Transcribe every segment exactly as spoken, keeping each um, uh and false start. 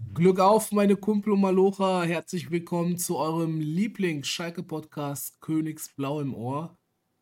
Glück auf, meine Kumpel und Malocha. Herzlich willkommen zu eurem Lieblings-Schalke-Podcast Königsblau im Ohr.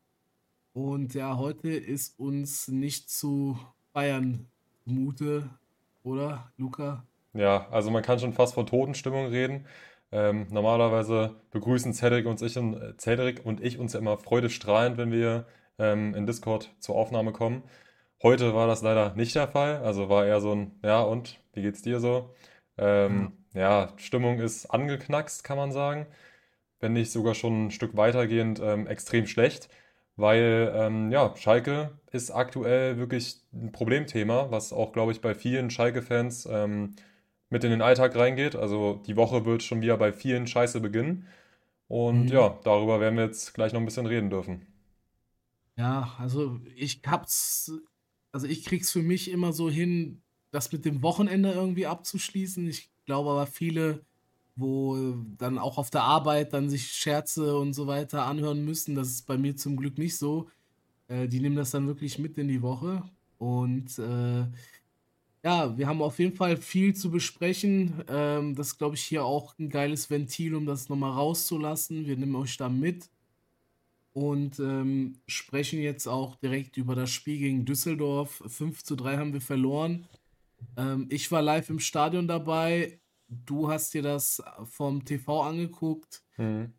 Und ja, heute ist uns nicht zu feiern zumute, oder, Luca? Ja, also man kann schon fast von Totenstimmung reden. Ähm, normalerweise begrüßen Cedric und ich, und, äh, Cedric und ich uns ja immer freudestrahlend, wenn wir ähm, in Discord zur Aufnahme kommen. Heute war das leider nicht der Fall. Also war eher so ein, ja und, wie geht's dir so? Ja. Ähm, ja, Stimmung ist angeknackst, kann man sagen. Wenn nicht sogar schon ein Stück weitergehend ähm, extrem schlecht, weil ähm, ja, Schalke ist aktuell wirklich ein Problemthema, was auch, glaube ich, bei vielen Schalke-Fans ähm, mit in den Alltag reingeht. Also die Woche wird schon wieder bei vielen Scheiße beginnen. Und Mhm. ja, darüber werden wir jetzt gleich noch ein bisschen reden dürfen. Ja, also ich hab's, also ich krieg's für mich immer so hin, das mit dem Wochenende irgendwie abzuschließen. Ich glaube aber viele, wo dann auch auf der Arbeit dann sich Scherze und so weiter anhören müssen, das ist bei mir zum Glück nicht so. Äh, die nehmen das dann wirklich mit in die Woche. Und äh, ja, wir haben auf jeden Fall viel zu besprechen. Ähm, das ist, glaube ich, hier auch ein geiles Ventil, um das nochmal rauszulassen. Wir nehmen euch da mit und ähm, sprechen jetzt auch direkt über das Spiel gegen Düsseldorf. fünf zu drei haben wir verloren. Ähm, ich war live im Stadion dabei. Du hast dir das vom T V angeguckt. Mhm.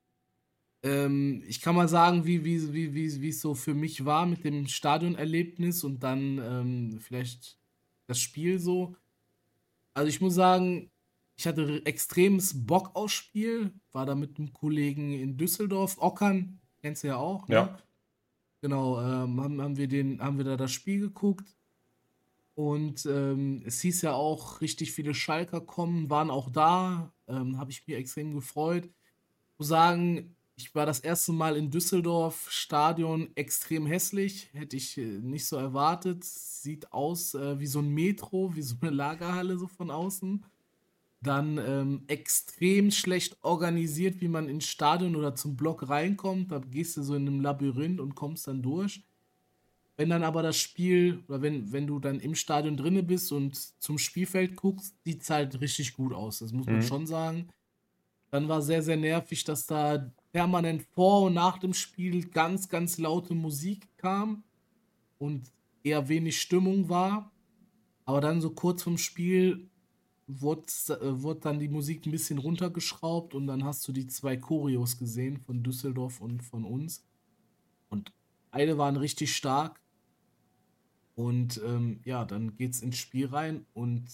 Ähm, ich kann mal sagen, wie, wie, wie, wie, wie es so für mich war mit dem Stadionerlebnis und dann ähm, vielleicht das Spiel so. Also ich muss sagen, ich hatte extremes Bock aufs Spiel, war da mit einem Kollegen in Düsseldorf, Ockern, kennst du ja auch, ne? Ja. Genau, ähm, haben, haben wir den, haben wir da das Spiel geguckt und ähm, es hieß ja auch, richtig viele Schalker kommen, waren auch da, ähm, habe ich mir extrem gefreut muss sagen, ich war das erste Mal in Düsseldorf, Stadion extrem hässlich, hätte ich äh, nicht so erwartet. Sieht aus äh, wie so ein Metro, wie so eine Lagerhalle so von außen. Dann ähm, extrem schlecht organisiert, wie man ins Stadion oder zum Block reinkommt. Da gehst du so in einem Labyrinth und kommst dann durch. Wenn dann aber das Spiel, oder wenn, wenn du dann im Stadion drinne bist und zum Spielfeld guckst, sieht es halt richtig gut aus. Das muss man Mhm. schon sagen. Dann war sehr, sehr nervig, dass da permanent vor und nach dem Spiel ganz, ganz laute Musik kam und eher wenig Stimmung war. Aber dann so kurz vorm Spiel wurde, äh, wurde dann die Musik ein bisschen runtergeschraubt und dann hast du die zwei Choreos gesehen von Düsseldorf und von uns. Und beide waren richtig stark. Und ähm, ja, dann geht's ins Spiel rein und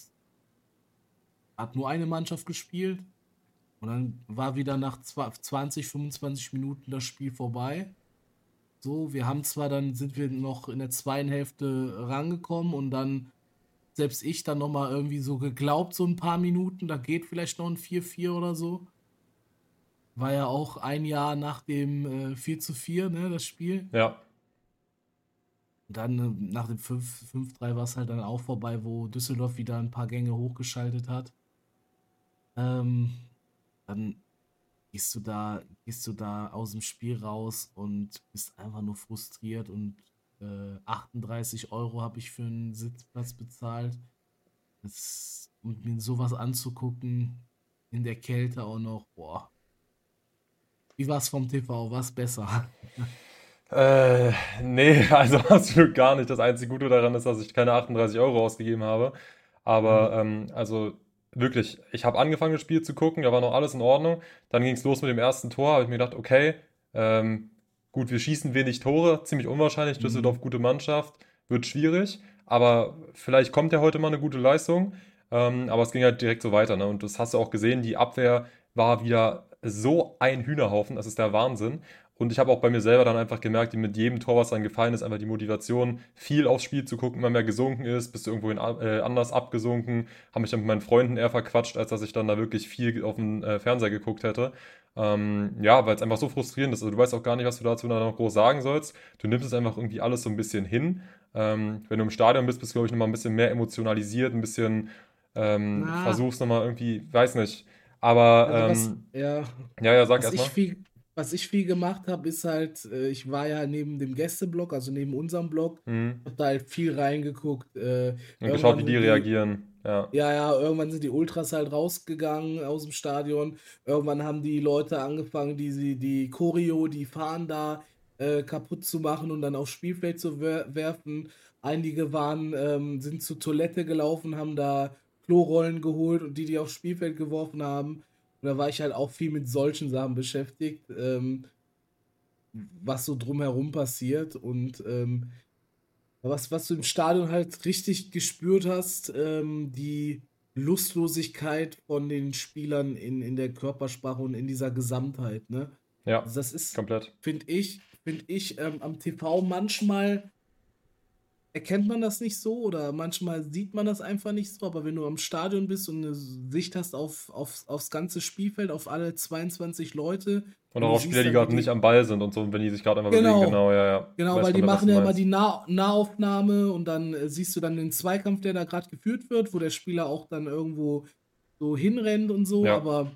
hat nur eine Mannschaft gespielt. Und dann war wieder nach zwanzig, fünfundzwanzig Minuten das Spiel vorbei. So, wir haben zwar dann sind wir noch in der zweiten Hälfte rangekommen und dann selbst ich dann noch mal irgendwie so geglaubt, so ein paar Minuten, da geht vielleicht noch ein vier vier oder so. War ja auch ein Jahr nach dem äh, vier zu vier, ne, das Spiel. Ja. Und dann äh, nach dem fünf 5-3 war es halt dann auch vorbei, wo Düsseldorf wieder ein paar Gänge hochgeschaltet hat. Ähm, Dann gehst du da, gehst du da aus dem Spiel raus und bist einfach nur frustriert und äh, achtunddreißig Euro habe ich für einen Sitzplatz bezahlt. Das, und mir sowas anzugucken, in der Kälte auch noch, boah. Wie war's vom T V? War's besser? Äh, nee, also absolut gar nicht. Das einzige Gute daran ist, dass ich keine achtunddreißig Euro ausgegeben habe. Aber Ja. ähm, also wirklich, ich habe angefangen, das Spiel zu gucken, da war noch alles in Ordnung. Dann ging es los mit dem ersten Tor, habe ich mir gedacht, okay, ähm, gut, wir schießen wenig Tore, ziemlich unwahrscheinlich, Düsseldorf Mhm. gute Mannschaft, wird schwierig, aber vielleicht kommt ja heute mal eine gute Leistung. Ähm, aber es ging halt direkt so weiter, ne? Und das hast du auch gesehen, die Abwehr war wieder so ein Hühnerhaufen, das ist der Wahnsinn. Und ich habe auch bei mir selber dann einfach gemerkt, wie mit jedem Tor, was dann gefallen ist, einfach die Motivation, viel aufs Spiel zu gucken, immer mehr gesunken ist, bist du irgendwohin äh, anders abgesunken, habe mich dann mit meinen Freunden eher verquatscht, als dass ich dann da wirklich viel auf den äh, Fernseher geguckt hätte. Ähm, ja, weil es einfach so frustrierend ist. Also du weißt auch gar nicht, was du dazu dann noch groß sagen sollst. Du nimmst es einfach irgendwie alles so ein bisschen hin. Ähm, wenn du im Stadion bist, bist du, glaube ich, nochmal ein bisschen mehr emotionalisiert, ein bisschen ähm, Na, versuchst nochmal irgendwie, weiß nicht. Aber also was, ähm, ja, ja, ja, sag was ich erstmal. viel, was ich viel gemacht habe, ist halt, äh, ich war ja neben dem Gästeblock, also neben unserem Block, Mhm. hab da halt viel reingeguckt. Äh, Und geschaut, wie irgendwann, die wo die, reagieren. Ja. Ja, ja, irgendwann sind die Ultras halt rausgegangen aus dem Stadion. Irgendwann haben die Leute angefangen, die, sie- die Choreo, die Fahnen da äh, kaputt zu machen und dann aufs Spielfeld zu wer werfen. Einige waren, ähm, sind zur Toilette gelaufen, haben da Klorollen geholt und die, die aufs Spielfeld geworfen haben. Und da war ich halt auch viel mit solchen Sachen beschäftigt, ähm, was so drumherum passiert. Und ähm, was, was du im Stadion halt richtig gespürt hast, ähm, die Lustlosigkeit von den Spielern in, in der Körpersprache und in dieser Gesamtheit, ne? Ja, Also das ist, komplett. finde ich, finde ich, ähm, am T V manchmal erkennt man das nicht so oder manchmal sieht man das einfach nicht so, aber wenn du am Stadion bist und eine Sicht hast auf, auf, aufs ganze Spielfeld, auf alle zweiundzwanzig Leute Und und auch du auf Spieler, siehst die dann, wie gerade nicht am die, Ball sind und so, wenn die sich gerade einmal bewegen. genau, Genau, ja, ja. genau, Weiß weil die komplett, was machen du ja immer meinst. die nah Nahaufnahme und dann äh, siehst du dann den Zweikampf, der da gerade geführt wird, wo der Spieler auch dann irgendwo so hinrennt und so, Ja. aber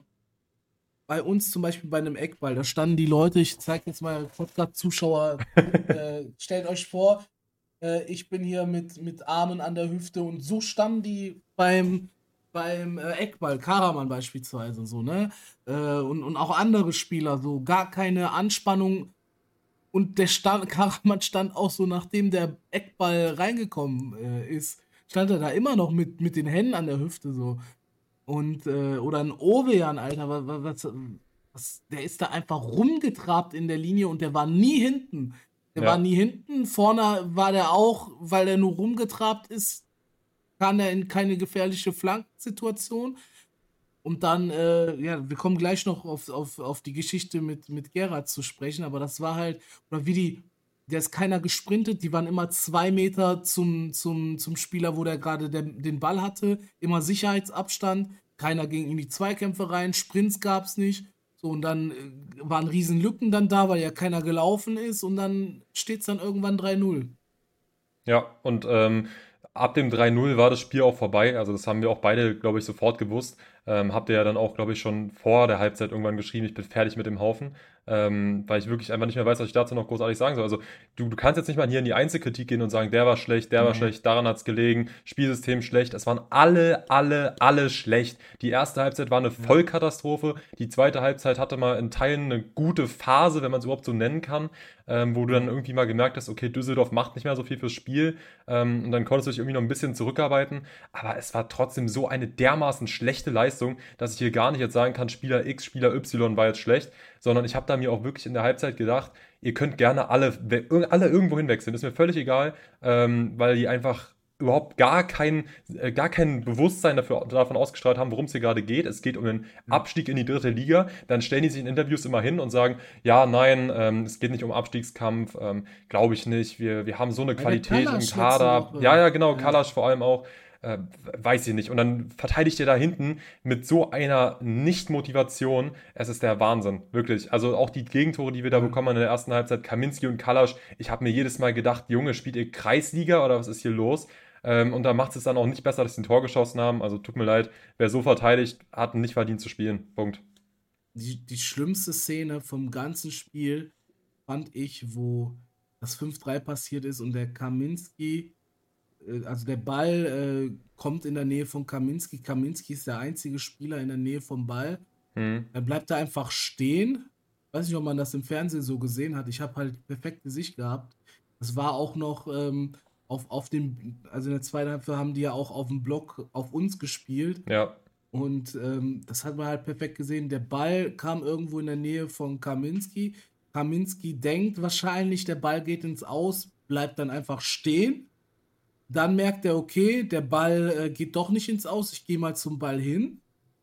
bei uns zum Beispiel bei einem Eckball, da standen die Leute, ich zeige jetzt mal Podcast-Zuschauer, äh, stellt euch vor, äh, ich bin hier mit, mit Armen an der Hüfte und so standen die beim, beim äh, Eckball, Karaman beispielsweise und so, ne? Äh, und, und auch andere Spieler, so gar keine Anspannung und der stand, Karaman stand auch so, nachdem der Eckball reingekommen äh, ist, stand er da immer noch mit, mit den Händen an der Hüfte so. Und, äh, oder ein Ovejan, Alter, was, was, was, der ist da einfach rumgetrabt in der Linie und der war nie hinten. Der war Ja. nie hinten. Vorne war der auch, weil er nur rumgetrabt ist, kam er in keine gefährliche Flankensituation. Und dann, äh, ja, wir kommen gleich noch auf, auf, auf die Geschichte mit, mit Gerard zu sprechen, aber das war halt, oder wie die, der ist keiner gesprintet, die waren immer zwei Meter zum, zum, zum Spieler, wo der gerade den, den Ball hatte, immer Sicherheitsabstand, keiner ging in die Zweikämpfe rein, Sprints gab es nicht. So, und dann äh, waren riesen Lücken dann da, weil ja keiner gelaufen ist und dann steht es dann irgendwann drei null. Ja, und ähm, ab dem drei null war das Spiel auch vorbei. Also das haben wir auch beide, glaube ich, sofort gewusst. Ähm, habt ihr ja dann auch, glaube ich, schon vor der Halbzeit irgendwann geschrieben, ich bin fertig mit dem Haufen, ähm, weil ich wirklich einfach nicht mehr weiß, was ich dazu noch großartig sagen soll. Also du, du kannst jetzt nicht mal hier in die Einzelkritik gehen und sagen, der war schlecht, der war Nee. schlecht, daran hat es gelegen, Spielsystem schlecht. Es waren alle, alle, alle schlecht. Die erste Halbzeit war eine Ja. Vollkatastrophe. Die zweite Halbzeit hatte mal in Teilen eine gute Phase, wenn man es überhaupt so nennen kann, ähm, wo du dann Ja. irgendwie mal gemerkt hast, okay, Düsseldorf macht nicht mehr so viel fürs Spiel, ähm, und dann konntest du dich irgendwie noch ein bisschen zurückarbeiten, aber es war trotzdem so eine dermaßen schlechte Leistung, dass ich hier gar nicht jetzt sagen kann, Spieler X, Spieler Y war jetzt schlecht, sondern ich habe da mir auch wirklich in der Halbzeit gedacht, ihr könnt gerne alle, alle irgendwo hinwechseln, ist mir völlig egal, ähm, weil die einfach überhaupt gar kein, äh, gar kein Bewusstsein dafür, davon ausgestrahlt haben, worum es hier gerade geht. Es geht um den Ja. Abstieg in die dritte Liga. Dann stellen die sich in Interviews immer hin und sagen, ja, nein, ähm, es geht nicht um Abstiegskampf, ähm, glaube ich nicht. Wir, wir haben so eine Bei der Qualität im Kalasch letzte Kader. Ja, Woche. ja, genau, Ja. Kalasch vor allem auch. Äh, weiß ich nicht. Und dann verteidigt ihr da hinten mit so einer Nicht-Motivation. Es ist der Wahnsinn, wirklich. Also auch die Gegentore, die wir da Voll. bekommen in der ersten Halbzeit, Kaminski und Kalasch. Ich habe mir jedes Mal gedacht, Junge, spielt ihr Kreisliga oder was ist hier los? Ähm, und da macht es dann auch nicht besser, dass sie ein Tor geschossen haben. Also tut mir leid, wer so verteidigt, hat nicht verdient zu spielen. Punkt. Die, die schlimmste Szene vom ganzen Spiel fand ich, wo das fünf drei passiert ist und der Kaminski, äh, also der Ball äh, kommt in der Nähe von Kaminski. Kaminski ist der einzige Spieler in der Nähe vom Ball. Hm. Er bleibt da einfach stehen. Weiß nicht, ob man das im Fernsehen so gesehen hat. Ich habe halt perfekte Sicht gehabt. Es war auch noch ähm, auf, auf dem, also in der zweiten Halbzeit haben die ja auch auf dem Block auf uns gespielt. Ja, Und ähm, das hat man halt perfekt gesehen. Der Ball kam irgendwo in der Nähe von Kaminski. Kaminski denkt wahrscheinlich, der Ball geht ins Aus, bleibt dann einfach stehen. Dann merkt er, okay, der Ball äh, geht doch nicht ins Aus, ich gehe mal zum Ball hin.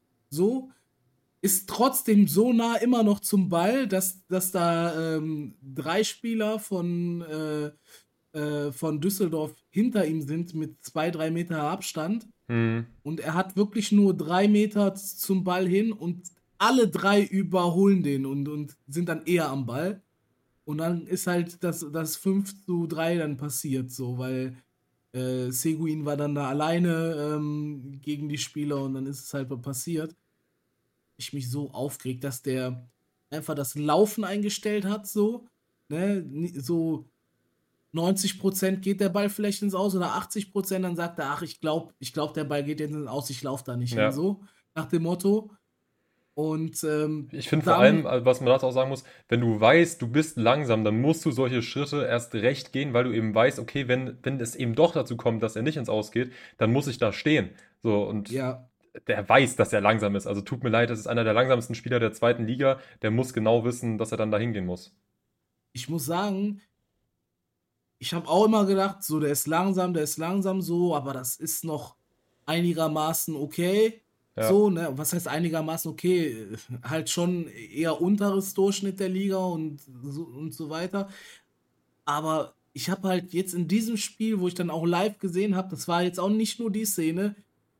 So, ist trotzdem so nah immer noch zum Ball, dass, dass da ähm, drei Spieler von, äh, äh, von Düsseldorf hinter ihm sind mit zwei, drei Meter Abstand. hm. Und er hat wirklich nur drei Meter zum Ball hin und alle drei überholen den und, und sind dann eher am Ball. Und dann ist halt das, das fünf zu drei dann passiert, so, weil äh, Seguin war dann da alleine ähm, gegen die Spieler und dann ist es halt passiert. Ich mich so aufgeregt, dass der einfach das Laufen eingestellt hat, so, ne, Ni- so neunzig Prozent geht der Ball vielleicht ins Aus oder achtzig Prozent, dann sagt er: „Ach, ich glaube ich glaube, der Ball geht jetzt ins Aus, ich laufe da nicht hin", Ja. so nach dem Motto. Und, ähm, Ich finde vor allem, dann also was man dazu auch sagen muss, wenn du weißt, du bist langsam, dann musst du solche Schritte erst recht gehen, weil du eben weißt, okay, wenn, wenn es eben doch dazu kommt, dass er nicht ins Aus geht, dann muss ich da stehen. So, und ja, der weiß, dass er langsam ist. Also tut mir leid, das ist einer der langsamsten Spieler der zweiten Liga. Der muss genau wissen, dass er dann da hingehen muss. ich muss sagen, ich habe auch immer gedacht, so, der ist langsam, der ist langsam so, aber das ist noch einigermaßen okay. Ja, So, ne? Was heißt einigermaßen okay? Äh, Halt schon eher unteres Durchschnitt der Liga und so, und so weiter. Aber ich habe halt jetzt in diesem Spiel, wo ich dann auch live gesehen habe, das war jetzt auch nicht nur die Szene,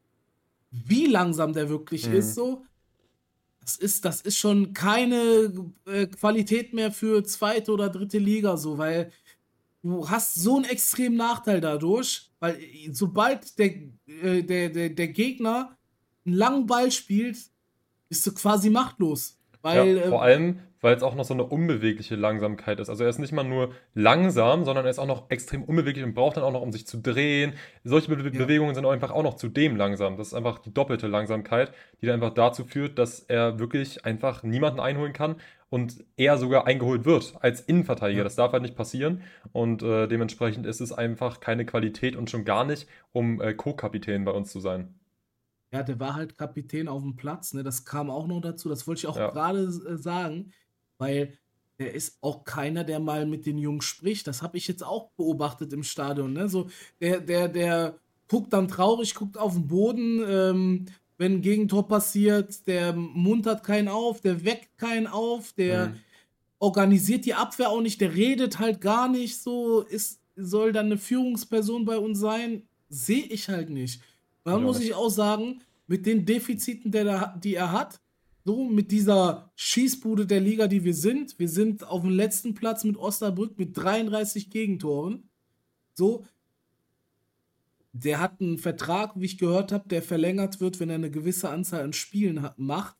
wie langsam der wirklich ist, mhm. so. Das ist, das ist schon keine äh, Qualität mehr für zweite oder dritte Liga, so, weil du hast so einen extremen Nachteil dadurch, weil äh, sobald der, äh, der, der, der Gegner einen langen Ball spielt, bist du quasi machtlos. Ja, Weil, äh, vor allem, weil es auch noch so eine unbewegliche Langsamkeit ist. Also er ist nicht mal nur langsam, sondern er ist auch noch extrem unbeweglich und braucht dann auch noch, um sich zu drehen. Solche Be ja, Bewegungen sind auch einfach auch noch zudem langsam. Das ist einfach die doppelte Langsamkeit, die dann einfach dazu führt, dass er wirklich einfach niemanden einholen kann und er sogar eingeholt wird als Innenverteidiger. ja. Das darf halt nicht passieren und äh, dementsprechend ist es einfach keine Qualität und schon gar nicht, um äh, Co-Kapitän bei uns zu sein. Ja, der war halt Kapitän auf dem Platz, ne? Das kam auch noch dazu. Das wollte ich auch Ja, gerade äh, sagen, weil der ist auch keiner, der mal mit den Jungs spricht. Das habe ich jetzt auch beobachtet im Stadion, ne? So, der, der, der guckt dann traurig, guckt auf den Boden, ähm, wenn ein Gegentor passiert, der muntert keinen auf, der weckt keinen auf, der mhm. organisiert die Abwehr auch nicht, der redet halt gar nicht so, ist, soll dann eine Führungsperson bei uns sein, sehe ich halt nicht. Und dann Ich auch muss ich nicht. auch sagen, mit den Defiziten, der da, die er hat, so mit dieser Schießbude der Liga, die wir sind, wir sind auf dem letzten Platz mit Osnabrück mit dreiunddreißig Gegentoren, so, der hat einen Vertrag, wie ich gehört habe, der verlängert wird, wenn er eine gewisse Anzahl an Spielen hat, macht.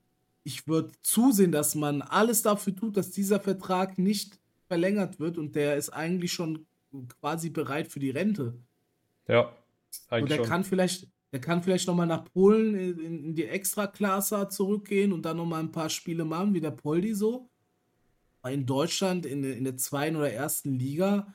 Ich würde zusehen, dass man alles dafür tut, dass dieser Vertrag nicht verlängert wird und der ist eigentlich schon quasi bereit für die Rente. Ja, So, eigentlich der schon. kann vielleicht, der kann vielleicht nochmal nach Polen in, in die Extraklasa zurückgehen und dann nochmal ein paar Spiele machen, wie der Poldi so. Aber in Deutschland, in, der- in der zweiten oder ersten Liga,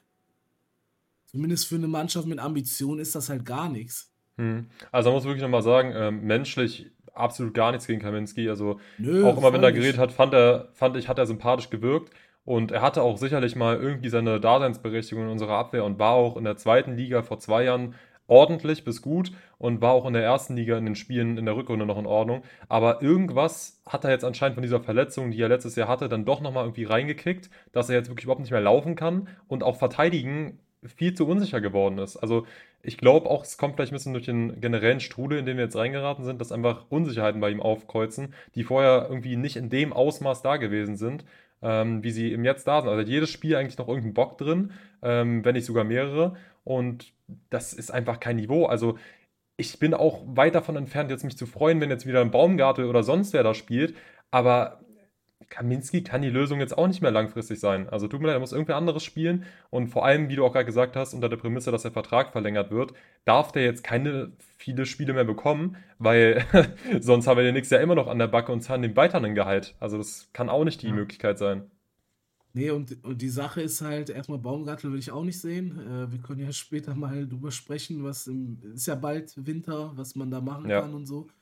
zumindest für eine Mannschaft mit Ambition, ist das halt gar nichts. Mhm. Also man muss wirklich nochmal sagen, ähm, menschlich absolut gar nichts gegen Kaminski. Also Nö, auch immer wenn voll er geredet nicht. hat, fand er, fand ich, hat er sympathisch gewirkt. Und er hatte auch sicherlich mal irgendwie seine Daseinsberechtigung in unserer Abwehr und war auch in der zweiten Liga vor zwei Jahren ordentlich bis gut und war auch in der ersten Liga in den Spielen in der Rückrunde noch in Ordnung. Aber irgendwas hat er jetzt anscheinend von dieser Verletzung, die er letztes Jahr hatte, dann doch nochmal irgendwie reingekickt, dass er jetzt wirklich überhaupt nicht mehr laufen kann und auch verteidigen viel zu unsicher geworden ist. Also ich glaube auch, es kommt vielleicht ein bisschen durch den generellen Strudel, in den wir jetzt reingeraten sind, dass einfach Unsicherheiten bei ihm aufkreuzen, die vorher irgendwie nicht in dem Ausmaß da gewesen sind, ähm, wie sie im Jetzt da sind. Also hat jedes Spiel eigentlich noch irgendeinen Bock drin, ähm, wenn nicht sogar mehrere. Und das ist einfach kein Niveau. Also ich bin auch weit davon entfernt, jetzt mich zu freuen, wenn jetzt wieder ein Baumgartel oder sonst wer da spielt. Aber Kaminski kann die Lösung jetzt auch nicht mehr langfristig sein. Also tut mir leid, er muss irgendwer anderes spielen. Und vor allem, wie du auch gerade gesagt hast, unter der Prämisse, dass der Vertrag verlängert wird, darf der jetzt keine viele Spiele mehr bekommen, weil sonst haben wir den nächstes Jahr immer noch an der Backe und zahlen dem weiter einen Gehalt. Also das kann auch nicht die Ja. Möglichkeit sein. Nee, und, und die Sache ist halt, erstmal Baumgartel will ich auch nicht sehen. Äh, wir können ja später mal drüber sprechen, was im, ist ja bald Winter, was man da machen Ja, kann und so.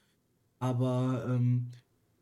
Aber ähm,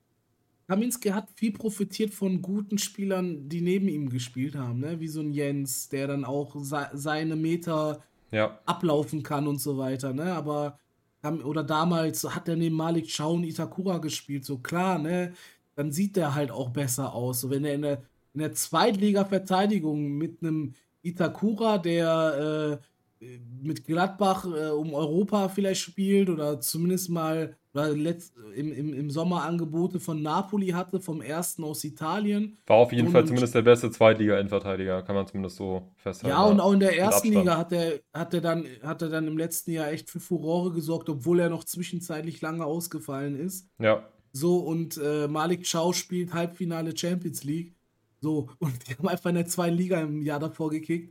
Kaminski hat viel profitiert von guten Spielern, die neben ihm gespielt haben, ne? Wie so ein Jens, der dann auch se seine Meter ja. ablaufen kann und so weiter, ne? Aber kam- oder damals hat er neben Malik Chow und Itakura gespielt, so klar, ne? Dann sieht der halt auch besser aus. So wenn er in der, in der Zweitliga-Verteidigung mit einem Itakura, der äh, mit Gladbach äh, um Europa vielleicht spielt oder zumindest mal oder letzt, im, im, im Sommer Angebote von Napoli hatte, vom ersten aus Italien. War auf So jeden Fall ein zumindest der beste Zweitliga-Endverteidiger, kann man zumindest so Ja, festhalten, und ja. auch in der Mit ersten Liga Abstand. hat er, hat er dann, hat er dann im letzten Jahr echt für Furore gesorgt, obwohl er noch zwischenzeitlich lange ausgefallen ist. Ja. So, und äh, Malik Chow spielt Halbfinale Champions League. So, und die haben einfach in der zweiten Liga im Jahr davor gekickt.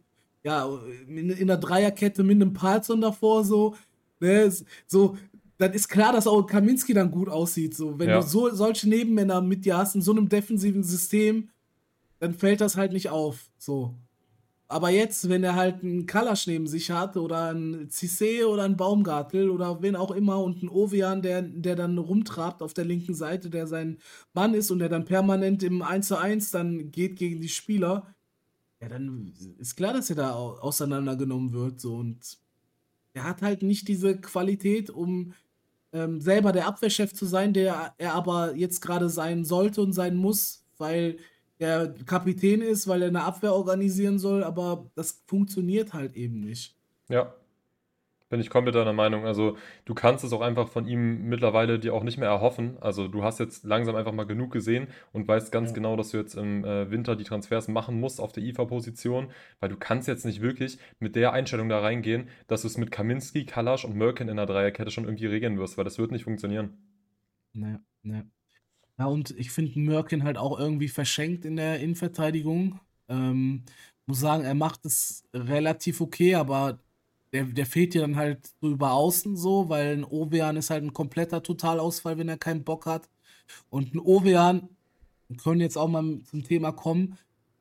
ja, in, in der Dreierkette mit einem Palsson davor so, ne, so, dann ist klar, dass auch Kaminski dann gut aussieht. So, wenn du Ja, so solche Nebenmänner mit dir hast in so einem defensiven System, dann fällt das halt nicht auf. So. Aber jetzt, wenn er halt einen Kalasch neben sich hat oder einen Cissé oder einen Baumgartel oder wen auch immer und einen Ovejan, der, der dann rumtrabt auf der linken Seite, der sein Mann ist und der dann permanent im eins zu eins dann geht gegen die Spieler, ja, dann ist klar, dass er da au- auseinandergenommen wird. So. Und er hat halt nicht diese Qualität, um ähm, selber der Abwehrchef zu sein, der er aber jetzt gerade sein sollte und sein muss, weil er Kapitän ist, weil er eine Abwehr organisieren soll, aber das funktioniert halt eben nicht. ja. Bin ich komplett deiner Meinung. Also du kannst es auch einfach von ihm mittlerweile dir auch nicht mehr erhoffen. Also du hast jetzt langsam einfach mal genug gesehen und weißt ganz Ja. genau, dass du jetzt im äh, Winter die Transfers machen musst auf der I F A-Position, weil du kannst jetzt nicht wirklich mit der Einstellung da reingehen, dass du es mit Kaminski, Kalasch und Merkin in der Dreierkette schon irgendwie regeln wirst, weil das wird nicht funktionieren. Ne, ne. Ja, und ich finde Mörkin halt auch irgendwie verschenkt in der Innenverteidigung. Ähm, muss sagen, er macht es relativ okay, aber der, der fehlt dir dann halt so über außen so, weil ein Ovejan ist halt ein kompletter Totalausfall, wenn er keinen Bock hat. Und ein Ovejan, wir können jetzt auch mal zum Thema kommen,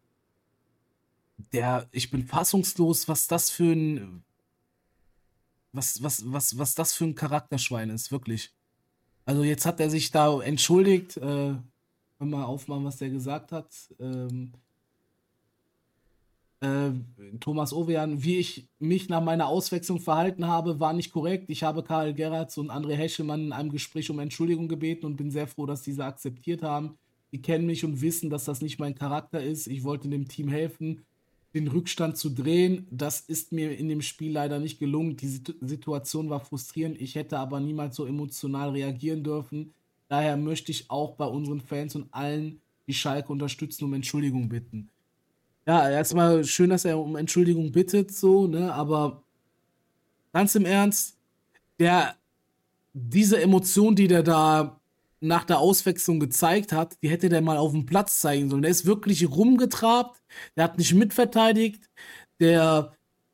der, ich bin fassungslos, was das für ein, was, was, was, was das für ein Charakterschwein ist, wirklich. Also jetzt hat er sich da entschuldigt, äh, können wir aufmachen, was der gesagt hat. Ähm, äh, Thomas Ovejan, wie ich mich nach meiner Auswechslung verhalten habe, war nicht korrekt. Ich habe Karl Gerrards und André Heschelmann in einem Gespräch um Entschuldigung gebeten und bin sehr froh, dass diese akzeptiert haben. Die kennen mich und wissen, dass das nicht mein Charakter ist. Ich wollte dem Team helfen, den Rückstand zu drehen. Das ist mir in dem Spiel leider nicht gelungen. Die Situ- Situation war frustrierend. Ich hätte aber niemals so emotional reagieren dürfen. Daher möchte ich auch bei unseren Fans und allen, die Schalke unterstützen, um Entschuldigung bitten. Ja, erstmal schön, dass er um Entschuldigung bittet, so, ne, aber ganz im Ernst, der, diese Emotion, die der da nach der Auswechslung gezeigt hat, die hätte der mal auf dem Platz zeigen sollen. Der ist wirklich rumgetrabt, der hat nicht mitverteidigt, der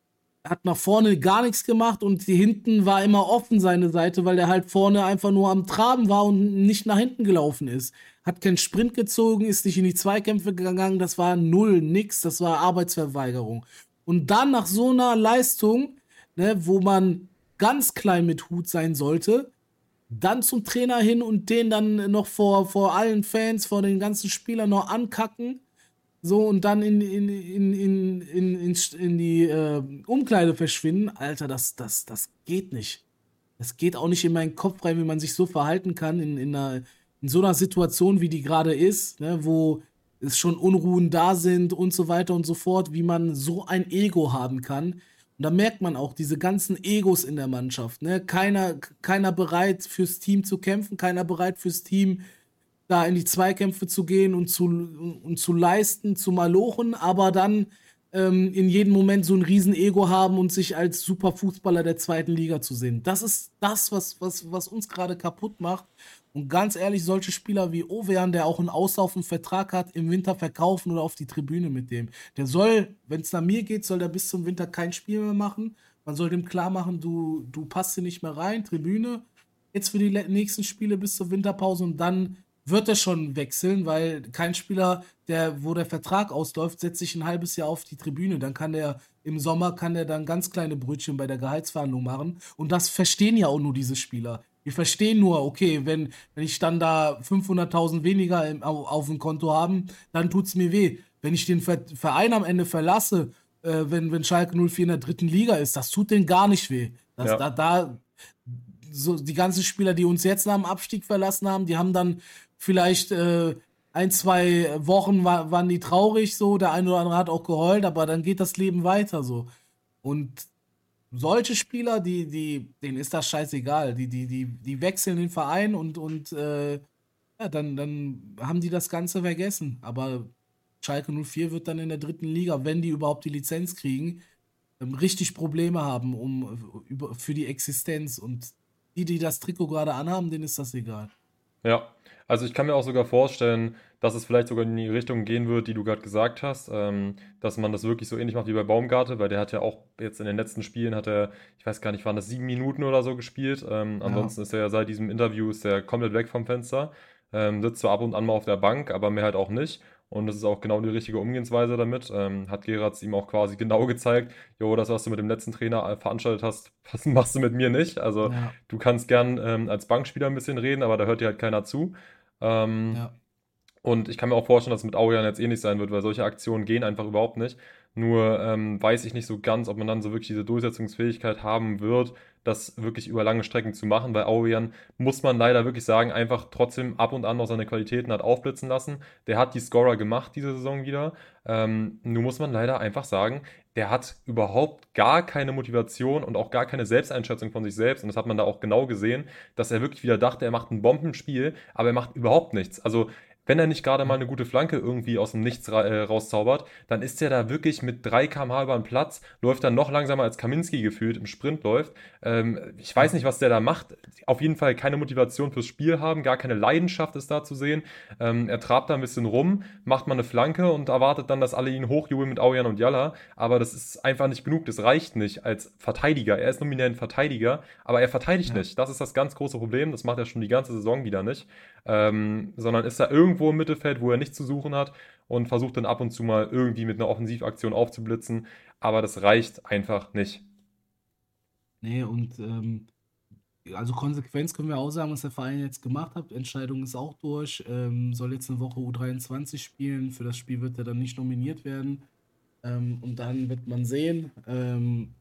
hat nach vorne gar nichts gemacht und die hinten war immer offen seine Seite, weil der halt vorne einfach nur am Traben war und nicht nach hinten gelaufen ist. Hat keinen Sprint gezogen, ist nicht in die Zweikämpfe gegangen, das war null, nix, das war Arbeitsverweigerung. Und dann nach so einer Leistung, ne, wo man ganz klein mit Hut sein sollte, dann zum Trainer hin und den dann noch vor, vor allen Fans, vor den ganzen Spielern noch ankacken. So, und dann in, in, in, in, in, in, in die äh, Umkleide verschwinden. Alter, das, das, das geht nicht. Das geht auch nicht in meinen Kopf rein, wie man sich so verhalten kann in, in, einer, in so einer Situation, wie die gerade ist, ne, wo es schon Unruhen da sind und so weiter und so fort, wie man so ein Ego haben kann. Und da merkt man auch diese ganzen Egos in der Mannschaft. Ne? Keiner, keiner bereit fürs Team zu kämpfen, keiner bereit fürs Team da in die Zweikämpfe zu gehen und zu, und zu leisten, zu malochen, aber dann ähm, in jedem Moment so ein Riesenego haben und sich als Superfußballer der zweiten Liga zu sehen. Das ist das, was, was, was uns gerade kaputt macht. Und ganz ehrlich, solche Spieler wie Ovejan, der auch einen auslaufenden Vertrag hat, im Winter verkaufen oder auf die Tribüne mit dem. Der soll, wenn es nach mir geht, soll der bis zum Winter kein Spiel mehr machen. Man soll dem klar machen, du, du passt hier nicht mehr rein, Tribüne. Jetzt für die le- nächsten Spiele bis zur Winterpause und dann wird er schon wechseln, weil kein Spieler, der, wo der Vertrag ausläuft, setzt sich ein halbes Jahr auf die Tribüne. Dann kann der im Sommer kann der dann ganz kleine Brötchen bei der Gehaltsverhandlung machen. Und das verstehen ja auch nur diese Spieler. Wir verstehen nur, okay, wenn, wenn ich dann da fünfhunderttausend weniger im, auf, auf dem Konto haben, dann tut's mir weh. Wenn ich den Ver Verein am Ende verlasse, äh, wenn, wenn Schalke null vier in der dritten Liga ist, das tut denen gar nicht weh. Das, Ja, da, da, so die ganzen Spieler, die uns jetzt nach dem Abstieg verlassen haben, die haben dann vielleicht äh, ein, zwei Wochen war, waren die traurig so, der eine oder andere hat auch geheult, aber dann geht das Leben weiter so. Und solche Spieler, die, die, denen ist das scheißegal. Die, die, die, die wechseln den Verein und, und äh, ja, dann, dann haben die das Ganze vergessen. Aber Schalke null vier wird dann in der dritten Liga, wenn die überhaupt die Lizenz kriegen, ähm, richtig Probleme haben um, über, für die Existenz. Und die, die das Trikot gerade anhaben, denen ist das egal. Ja, also ich kann mir auch sogar vorstellen, dass es vielleicht sogar in die Richtung gehen wird, die du gerade gesagt hast, ähm, dass man das wirklich so ähnlich macht wie bei Baumgarte, weil der hat ja auch jetzt in den letzten Spielen, hat er, ich weiß gar nicht, waren das sieben Minuten oder so gespielt. Ähm, Ja, ansonsten ist er ja seit diesem Interview ist er komplett weg vom Fenster, ähm, sitzt zwar ab und an mal auf der Bank, aber mehr halt auch nicht. Und das ist auch genau die richtige Umgehensweise damit. Ähm, hat Geratz ihm auch quasi genau gezeigt, jo, das, was du mit dem letzten Trainer äh, veranstaltet hast, das machst du mit mir nicht. Also ja, du kannst gern ähm, als Bankspieler ein bisschen reden, aber da hört dir halt keiner zu. Ähm, ja, und ich kann mir auch vorstellen, dass es mit Aurian jetzt ähnlich sein wird, weil solche Aktionen gehen einfach überhaupt nicht. Nur ähm, weiß ich nicht so ganz, ob man dann so wirklich diese Durchsetzungsfähigkeit haben wird, das wirklich über lange Strecken zu machen, weil Aurian, muss man leider wirklich sagen, einfach trotzdem ab und an noch seine Qualitäten hat aufblitzen lassen. Der hat die Scorer gemacht diese Saison wieder. Ähm, nur muss man leider einfach sagen, der hat überhaupt gar keine Motivation und auch gar keine Selbsteinschätzung von sich selbst. Und das hat man da auch genau gesehen, dass er wirklich wieder dachte, er macht ein Bombenspiel, aber er macht überhaupt nichts. Also wenn er nicht gerade mal ja, eine gute Flanke irgendwie aus dem Nichts ra äh, rauszaubert, dann ist er da wirklich mit drei Kilometer pro Stunde über den Platz, läuft dann noch langsamer als Kaminski gefühlt im Sprint läuft. Ähm, ich weiß ja, nicht, was der da macht. Auf jeden Fall keine Motivation fürs Spiel haben, gar keine Leidenschaft ist da zu sehen. Ähm, er trabt da ein bisschen rum, macht mal eine Flanke und erwartet dann, dass alle ihn hochjubeln mit Aujan und Jalla. Aber das ist einfach nicht genug. Das reicht nicht als Verteidiger. Er ist nominell ein Verteidiger, aber er verteidigt ja. nicht. Das ist das ganz große Problem. Das macht er schon die ganze Saison wieder nicht. Ähm, sondern ist da irgendwo im Mittelfeld, wo er nichts zu suchen hat und versucht dann ab und zu mal irgendwie mit einer Offensivaktion aufzublitzen. Aber das reicht einfach nicht. Nee, und ähm, also Konsequenz können wir auch sagen, was der Verein jetzt gemacht hat. Entscheidung ist auch durch. Ähm, soll jetzt eine Woche U dreiundzwanzig spielen. Für das Spiel wird er dann nicht nominiert werden. Ähm, und dann wird man sehen. Ähm,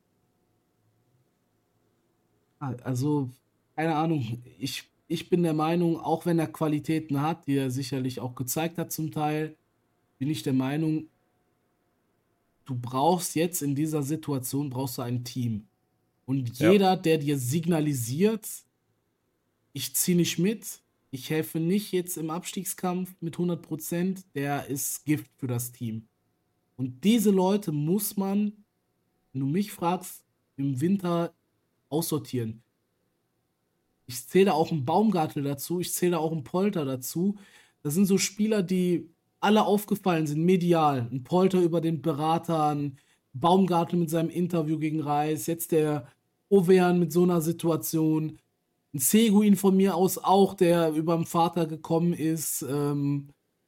also, keine Ahnung. Ich, ich bin der Meinung, auch wenn er Qualitäten hat, die er sicherlich auch gezeigt hat zum Teil, bin ich der Meinung, du brauchst jetzt in dieser Situation, brauchst du ein Team. Und Ja, jeder, der dir signalisiert, ich ziehe nicht mit, ich helfe nicht jetzt im Abstiegskampf mit hundert Prozent, der ist Gift für das Team. Und diese Leute muss man, wenn du mich fragst, im Winter aussortieren. Ich zähle auch einen Baumgartel dazu, ich zähle auch einen Polter dazu. Das sind so Spieler, die alle aufgefallen sind, medial. Ein Polter über den Berater, ein Baumgartel mit seinem Interview gegen Reis, jetzt der Ovejan mit so einer Situation. Ein Seguin von mir aus auch, der über den Vater gekommen ist. Ähm,